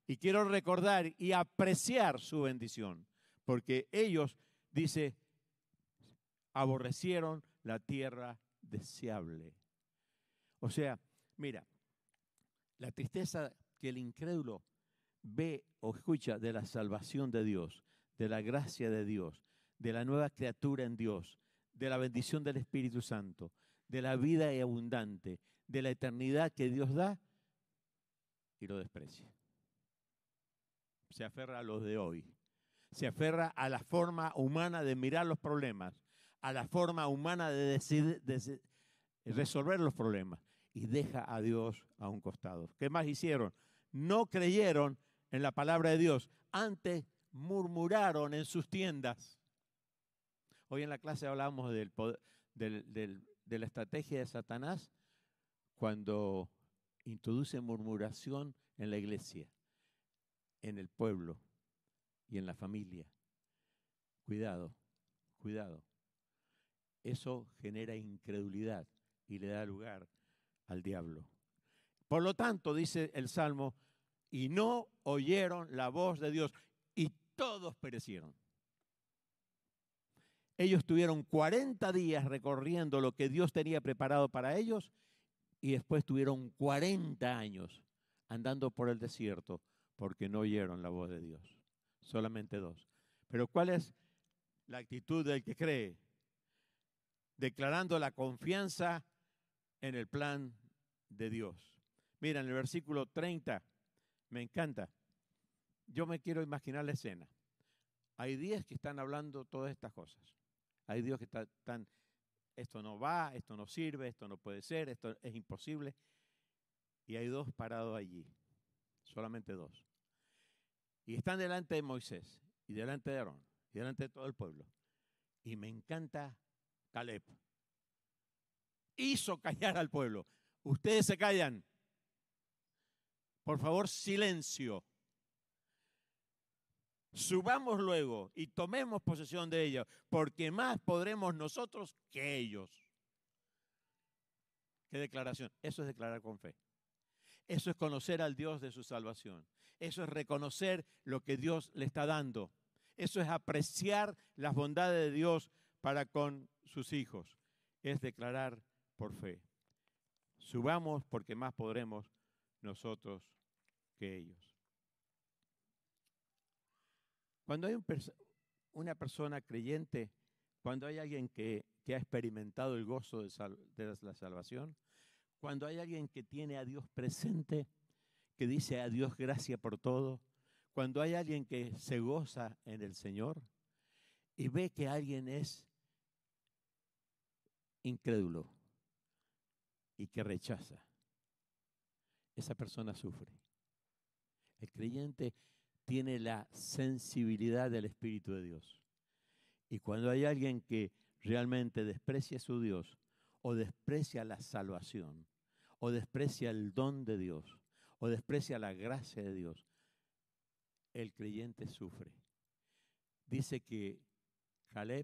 Y quiero recordar y apreciar su bendición, porque ellos, dice, aborrecieron la tierra deseable. O sea, mira, la tristeza que el incrédulo ve o escucha de la salvación de Dios, de la gracia de Dios, de la nueva criatura en Dios, de la bendición del Espíritu Santo, de la vida abundante, de la eternidad que Dios da, y lo desprecia. Se aferra a los de hoy. Se aferra a la forma humana de mirar los problemas, a la forma humana de, decidir, de resolver los problemas, y deja a Dios a un costado. ¿Qué más hicieron? No creyeron en la palabra de Dios, antes murmuraron en sus tiendas. Hoy en la clase hablábamos del poder, del, del, de la estrategia de Satanás cuando introduce murmuración en la iglesia, en el pueblo y en la familia. Cuidado, cuidado. Eso genera incredulidad y le da lugar al diablo. Por lo tanto, dice el Salmo, y no oyeron la voz de Dios, y todos perecieron. Ellos tuvieron cuarenta días recorriendo lo que Dios tenía preparado para ellos, y después tuvieron cuarenta años andando por el desierto, porque no oyeron la voz de Dios. Solamente dos. Pero ¿cuál es la actitud del que cree? Declarando la confianza en el plan de Dios. Mira, en el versículo treinta, me encanta. Yo me quiero imaginar la escena. Hay diez que están hablando todas estas cosas. Hay diez que están, esto no va, esto no sirve, esto no puede ser, esto es imposible. Y hay dos parados allí, solamente dos. Y están delante de Moisés, y delante de Aarón, y delante de todo el pueblo. Y me encanta Caleb. Hizo callar al pueblo. Ustedes se callan. Por favor, silencio. Subamos luego y tomemos posesión de ella, porque más podremos nosotros que ellos. ¿Qué declaración? Eso es declarar con fe. Eso es conocer al Dios de su salvación. Eso es reconocer lo que Dios le está dando. Eso es apreciar las bondades de Dios para con sus hijos. Es declarar por fe. Subamos porque más podremos nosotros que ellos. Cuando hay un pers- una persona creyente, cuando hay alguien que, que ha experimentado el gozo de, sal- de la salvación, cuando hay alguien que tiene a Dios presente, que dice a Dios gracias por todo, cuando hay alguien que se goza en el Señor y ve que alguien es incrédulo y que rechaza, esa persona sufre. El creyente tiene la sensibilidad del Espíritu de Dios. Y cuando hay alguien que realmente desprecia a su Dios, o desprecia la salvación, o desprecia el don de Dios, o desprecia la gracia de Dios, el creyente sufre. Dice que Caleb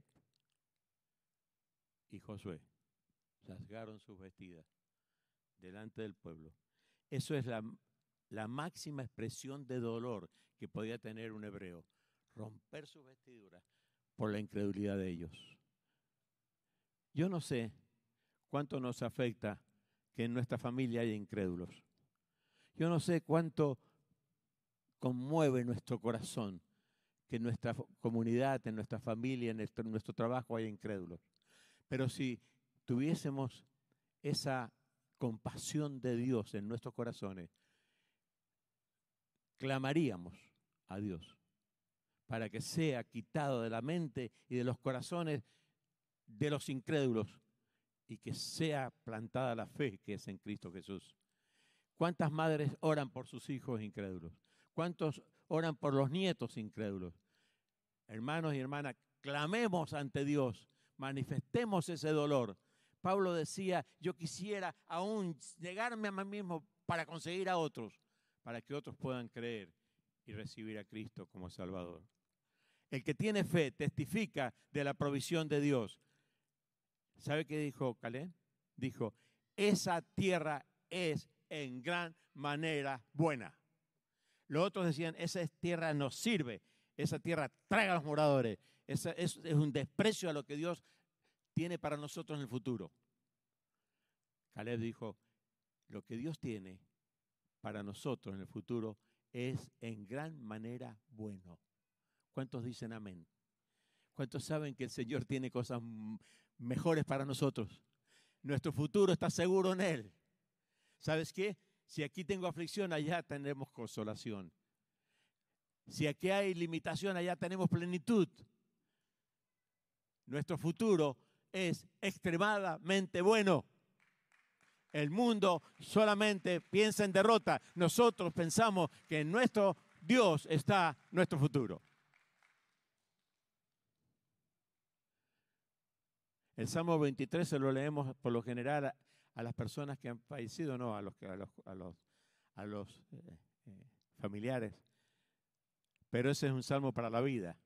y Josué rasgaron sus vestidas delante del pueblo. Eso es la, la máxima expresión de dolor que podía tener un hebreo, romper sus vestiduras por la incredulidad de ellos. Yo no sé cuánto nos afecta que en nuestra familia haya incrédulos. Yo no sé cuánto conmueve nuestro corazón que en nuestra comunidad, en nuestra familia, en nuestro, en nuestro trabajo haya incrédulos. Pero si tuviésemos esa compasión de Dios en nuestros corazones, clamaríamos a Dios para que sea quitado de la mente y de los corazones de los incrédulos y que sea plantada la fe que es en Cristo Jesús. ¿Cuántas madres oran por sus hijos incrédulos? ¿Cuántos oran por los nietos incrédulos? Hermanos y hermanas, clamemos ante Dios, manifestemos ese dolor. Pablo decía, yo quisiera aún negarme a mí mismo para conseguir a otros, para que otros puedan creer y recibir a Cristo como Salvador. El que tiene fe testifica de la provisión de Dios. ¿Sabe qué dijo Caleb? Dijo, esa tierra es en gran manera buena. Los otros decían, esa tierra nos sirve, esa tierra traga a los moradores. Esa es, es un desprecio a lo que Dios tiene para nosotros en el futuro. Caleb dijo, lo que Dios tiene para nosotros en el futuro es en gran manera bueno. ¿Cuántos dicen amén? ¿Cuántos saben que el Señor tiene cosas mejores para nosotros? Nuestro futuro está seguro en Él. ¿Sabes qué? Si aquí tengo aflicción, allá tendremos consolación. Si aquí hay limitación, allá tenemos plenitud. Nuestro futuro es extremadamente bueno. El mundo solamente piensa en derrota. Nosotros pensamos que en nuestro Dios está nuestro futuro. El Salmo veintitrés se lo leemos por lo general a, a las personas que han fallecido, no a los, a los, a los, a los eh, eh, familiares. Pero ese es un salmo para la vida.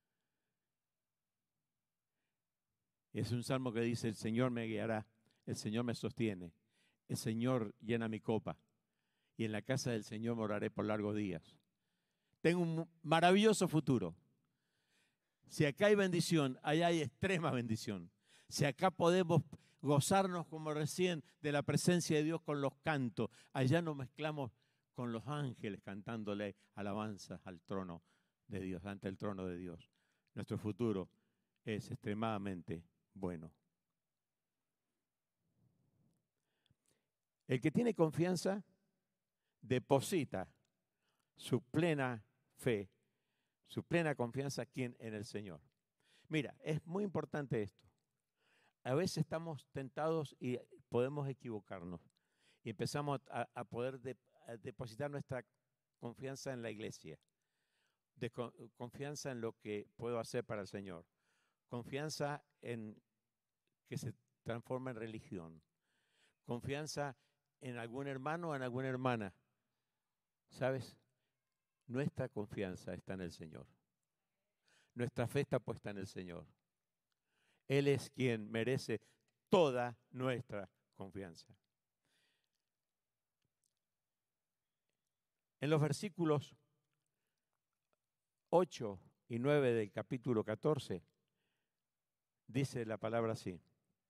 Es un salmo que dice, el Señor me guiará, el Señor me sostiene, el Señor llena mi copa y en la casa del Señor moraré por largos días. Tengo un maravilloso futuro. Si acá hay bendición, allá hay extrema bendición. Si acá podemos gozarnos como recién de la presencia de Dios con los cantos, allá nos mezclamos con los ángeles cantándole alabanzas al trono de Dios, ante el trono de Dios. Nuestro futuro es extremadamente bueno. El que tiene confianza deposita su plena fe, su plena confianza ¿quién? En el Señor. Mira, es muy importante esto. A veces estamos tentados y podemos equivocarnos y empezamos a, a poder de, a depositar nuestra confianza en la iglesia, de co- confianza en lo que puedo hacer para el Señor, confianza en que se transforma en religión, confianza en algún hermano o en alguna hermana. ¿Sabes? Nuestra confianza está en el Señor. Nuestra fe está puesta en el Señor. Él es quien merece toda nuestra confianza. En los versículos ocho y nueve del capítulo catorce, dice la palabra así.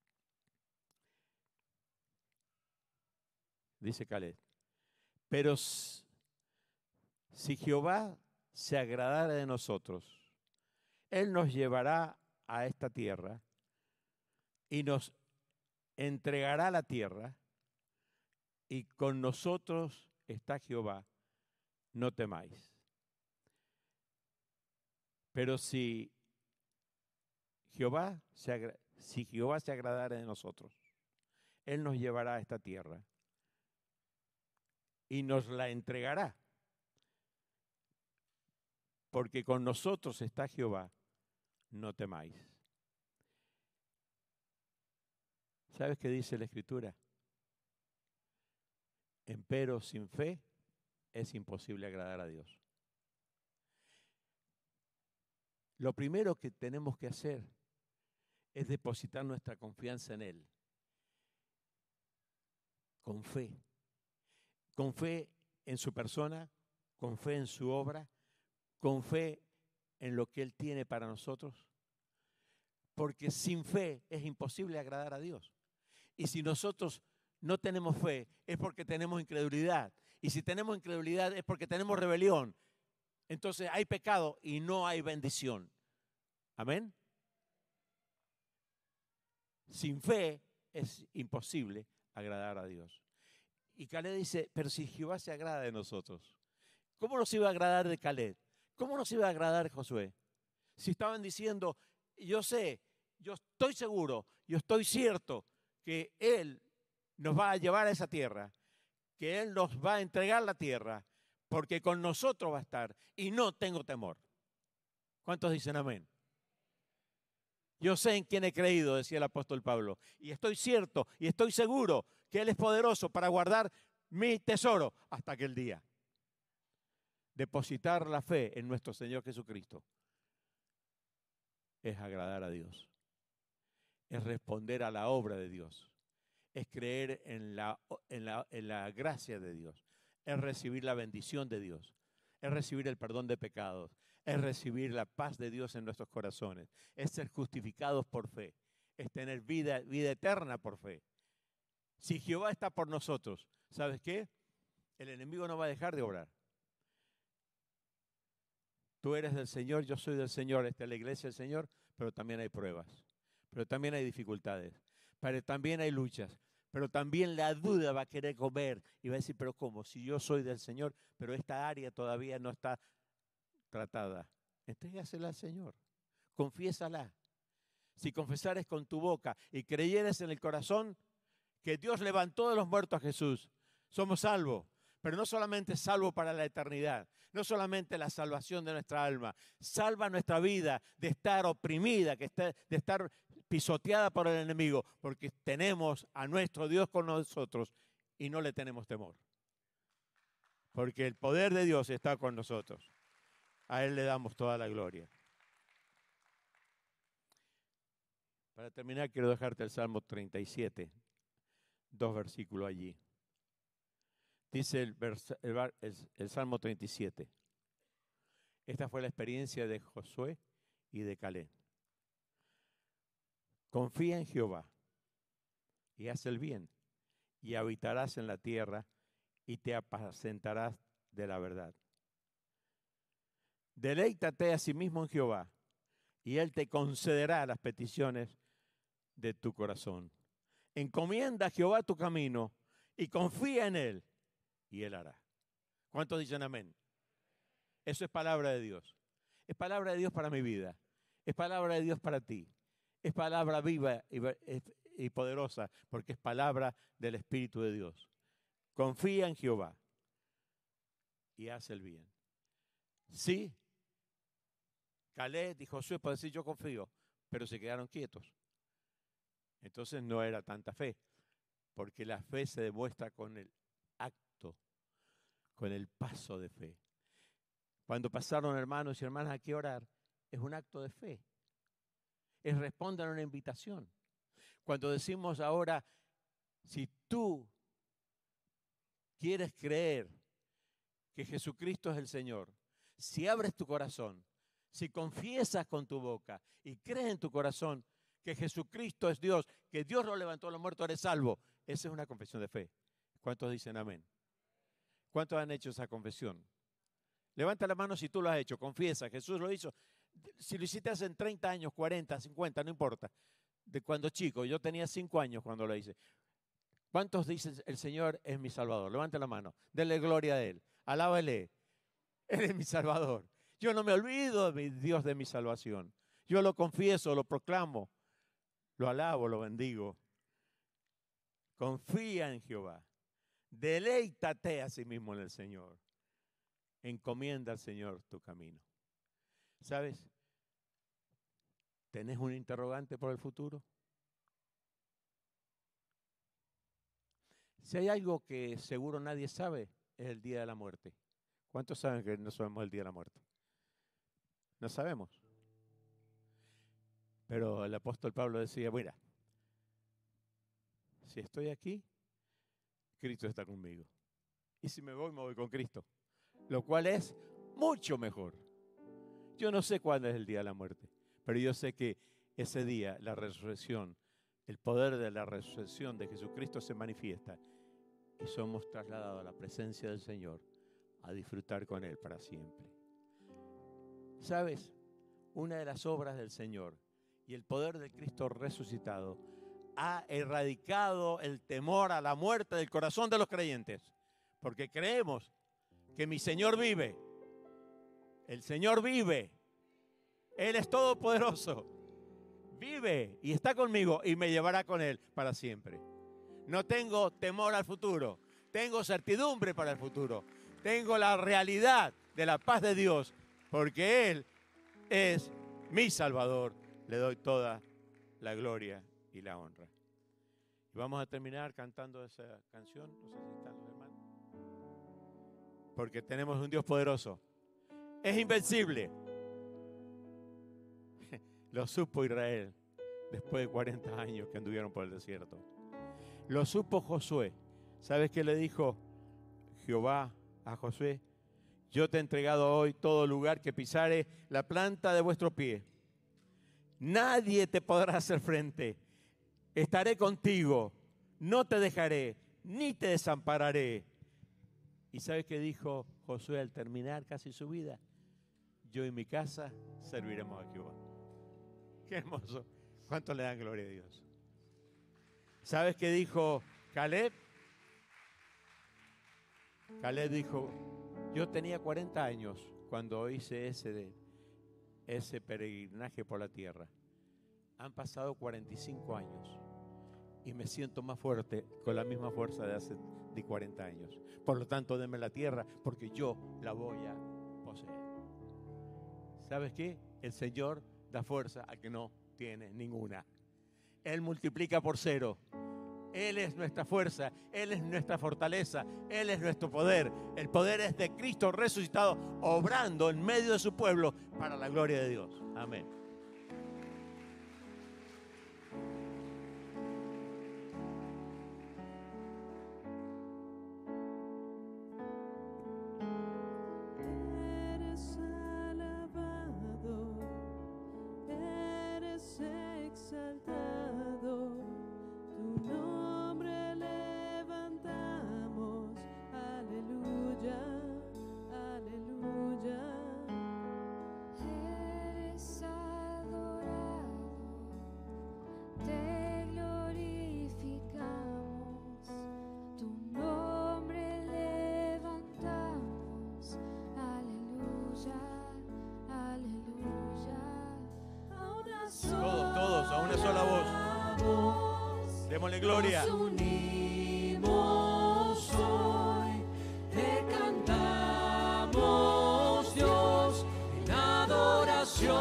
Dice Caleb, pero si Jehová se agradara de nosotros, Él nos llevará a esta tierra y nos entregará la tierra, y con nosotros está Jehová, no temáis. Pero si Jehová se, agra- si Jehová se agradara de nosotros, Él nos llevará a esta tierra y nos la entregará, porque con nosotros está Jehová, no temáis. ¿Sabes qué dice la Escritura? Empero sin fe es imposible agradar a Dios. Lo primero que tenemos que hacer es depositar nuestra confianza en Él. Con fe. Con fe en su persona, con fe en su obra, con fe en lo que Él tiene para nosotros. Porque sin fe es imposible agradar a Dios. Y si nosotros no tenemos fe, es porque tenemos incredulidad. Y si tenemos incredulidad, es porque tenemos rebelión. Entonces hay pecado y no hay bendición. Amén. Sin fe es imposible agradar a Dios. Y Caleb dice, pero si Jehová se agrada de nosotros, ¿cómo nos iba a agradar de Caleb? ¿Cómo nos iba a agradar de Josué? Si estaban diciendo, yo sé, yo estoy seguro, yo estoy cierto que Él nos va a llevar a esa tierra, que Él nos va a entregar la tierra, porque con nosotros va a estar y no tengo temor. ¿Cuántos dicen amén? Yo sé en quién he creído, decía el apóstol Pablo, y estoy cierto y estoy seguro que Él es poderoso para guardar mi tesoro hasta aquel día. Depositar la fe en nuestro Señor Jesucristo es agradar a Dios, es responder a la obra de Dios, es creer en la, en la, en la gracia de Dios, es recibir la bendición de Dios. es recibir el perdón de pecados, es recibir la paz de Dios en nuestros corazones, es ser justificados por fe, es tener vida, vida eterna por fe. Si Jehová está por nosotros, ¿sabes qué? El enemigo no va a dejar de obrar. Tú eres del Señor, yo soy del Señor, esta es la iglesia del Señor, pero también hay pruebas, pero también hay dificultades, pero también hay luchas, pero también la duda va a querer comer y va a decir, pero ¿cómo? Si yo soy del Señor, pero esta área todavía no está tratada. Entrégasela al Señor, confiésala. Si confesares con tu boca y creyeres en el corazón que Dios levantó de los muertos a Jesús, somos salvos. Pero no solamente salvo para la eternidad, no solamente la salvación de nuestra alma, salva nuestra vida de estar oprimida, que esté, de estar pisoteada por el enemigo, porque tenemos a nuestro Dios con nosotros y no le tenemos temor. Porque el poder de Dios está con nosotros. A Él le damos toda la gloria. Para terminar, quiero dejarte el Salmo treinta y siete, dos versículos allí. Dice el, vers, el, el, el Salmo treinta y siete. Esta fue la experiencia de Josué y de Caleb. Confía en Jehová y haz el bien, y habitarás en la tierra y te apacentarás de la verdad. Deleítate a sí mismo en Jehová, y Él te concederá las peticiones de tu corazón. Encomienda a Jehová tu camino y confía en Él, y Él hará. ¿Cuántos dicen amén? Eso es palabra de Dios. Es palabra de Dios para mi vida. Es palabra de Dios para ti. Es palabra viva y, y poderosa porque es palabra del Espíritu de Dios. Confía en Jehová y haz el bien. Sí, Caleb y Josué pueden decir yo confío, pero se quedaron quietos. Entonces no era tanta fe, porque la fe se demuestra con el acto, con el paso de fe. Cuando pasaron hermanos y hermanas aquí a orar, es un acto de fe. Es responder a una invitación. Cuando decimos ahora, si tú quieres creer que Jesucristo es el Señor, si abres tu corazón, si confiesas con tu boca y crees en tu corazón que Jesucristo es Dios, que Dios lo levantó a los muertos, eres salvo. Esa es una confesión de fe. ¿Cuántos dicen amén? ¿Cuántos han hecho esa confesión? Levanta la mano si tú lo has hecho, confiesa, Jesús lo hizo. Si lo hiciste hace treinta años, cuarenta, cincuenta, no importa. De cuando chico, yo tenía cinco años cuando lo hice. ¿Cuántos dicen el Señor es mi Salvador? Levanta la mano, denle gloria a Él, alábale. Él es mi Salvador. Yo no me olvido de mi Dios, de mi salvación. Yo lo confieso, lo proclamo, lo alabo, lo bendigo. Confía en Jehová. Deleítate a sí mismo en el Señor. Encomienda al Señor tu camino. ¿Sabes? ¿Tenés un interrogante por el futuro? Si hay algo que seguro nadie sabe, es el día de la muerte. ¿Cuántos saben que no sabemos el día de la muerte? No sabemos. Pero el apóstol Pablo decía, mira, si estoy aquí, Cristo está conmigo. Y si me voy, me voy con Cristo. Lo cual es mucho mejor. Yo no sé cuándo es el día de la muerte, pero yo sé que ese día, la resurrección, el poder de la resurrección de Jesucristo se manifiesta y somos trasladados a la presencia del Señor a disfrutar con Él para siempre. ¿Sabes? Una de las obras del Señor y el poder de Cristo resucitado ha erradicado el temor a la muerte del corazón de los creyentes, porque creemos que mi Señor vive. El Señor vive. Él es todopoderoso. Vive y está conmigo y me llevará con Él para siempre. No tengo temor al futuro. Tengo certidumbre para el futuro. Tengo la realidad de la paz de Dios porque Él es mi Salvador. Le doy toda la gloria y la honra. Y vamos a terminar cantando esa canción. No sé si están los hermanos. Porque tenemos un Dios poderoso. Es invencible. Lo supo Israel después de cuarenta años que anduvieron por el desierto. Lo supo Josué. ¿Sabes qué le dijo Jehová a Josué? Yo te he entregado hoy todo lugar que pisare la planta de vuestro pie. Nadie te podrá hacer frente. Estaré contigo, no te dejaré, ni te desampararé. ¿Y sabes qué dijo Josué al terminar casi su vida? Yo y mi casa serviremos a Jehová. Qué hermoso. ¿Cuánto le dan gloria a Dios? ¿Sabes qué dijo Caleb? Caleb dijo, yo tenía cuarenta años cuando hice ese, de, ese peregrinaje por la tierra. Han pasado cuarenta y cinco años y me siento más fuerte con la misma fuerza de hace de cuarenta años. Por lo tanto, denme la tierra porque yo la voy a poseer. ¿Sabes qué? El Señor da fuerza al que no tiene ninguna. Él multiplica por cero. Él es nuestra fuerza, Él es nuestra fortaleza, Él es nuestro poder. El poder es de Cristo resucitado, obrando en medio de su pueblo para la gloria de Dios. Amén. Eres alabado, eres exaltado, tu nombre levantamos, aleluya, aleluya. Eres adorado, te glorificamos, tu nombre levantamos, aleluya, aleluya. A una sola Todos, todos, a una sola voz. voz, Démosle gloria. nos unimos hoy, te cantamos, Dios, en adoración.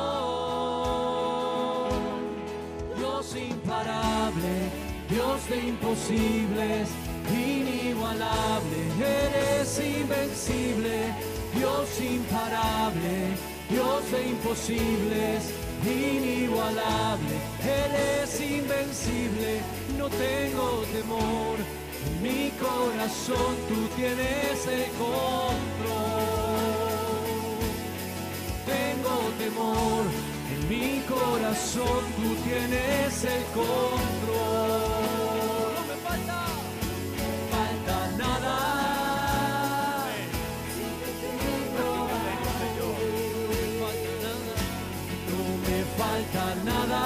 Dios imparable, Dios de imposibles, inigualable, eres invencible. Dios imparable, Dios de imposibles, inigualable, Él es invencible. No tengo temor, en mi corazón tú tienes el control. Tengo temor, en mi corazón tú tienes el control. No me falta, falta nada. Falta nada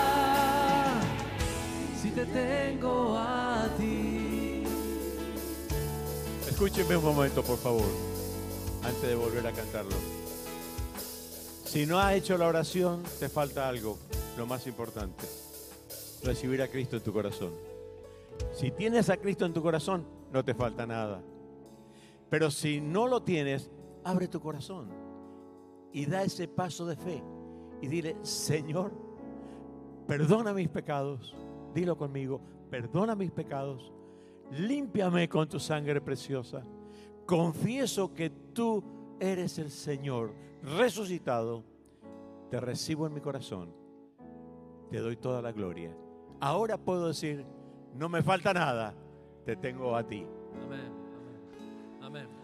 si te tengo a ti. Escúchenme un momento, por favor, antes de volver a cantarlo. Si no has hecho la oración, te falta algo, lo más importante: recibir a Cristo en tu corazón. Si tienes a Cristo en tu corazón, no te falta nada. Pero si no lo tienes, abre tu corazón y da ese paso de fe. Y dile, Señor, perdona mis pecados. Dilo conmigo, perdona mis pecados. Límpiame con tu sangre preciosa. Confieso que tú eres el Señor resucitado. Te recibo en mi corazón. Te doy toda la gloria. Ahora puedo decir, no me falta nada. Te tengo a ti. Amén. Amén. Amén.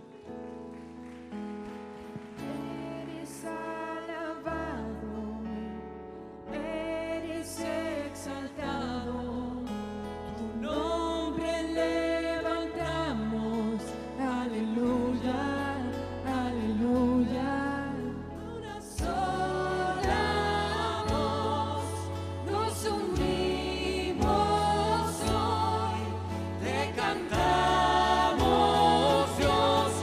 Eres alabado, eres exaltado, tu nombre levantamos, aleluya, aleluya. Una sola voz, nos unimos hoy, te cantamos, Dios.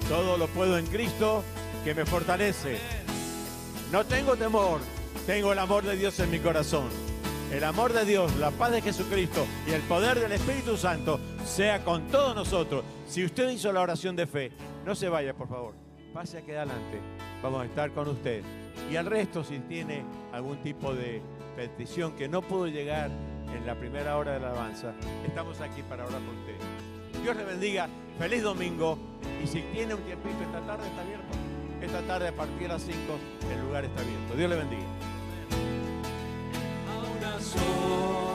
Todo lo puedo en Cristo que me fortalece. No tengo temor, tengo el amor de Dios en mi corazón. El amor de Dios, la paz de Jesucristo y el poder del Espíritu Santo sea con todos nosotros. Si usted hizo la oración de fe, no se vaya, por favor. Pase aquí adelante. Vamos a estar con usted. Y al resto, si tiene algún tipo de petición que no pudo llegar en la primera hora de la alabanza, estamos aquí para orar por usted. Dios le bendiga. Feliz domingo. Y si tiene un tiempito, esta tarde está abierto. Esta tarde a partir de las cinco el lugar está abierto. Dios le bendiga. A una sola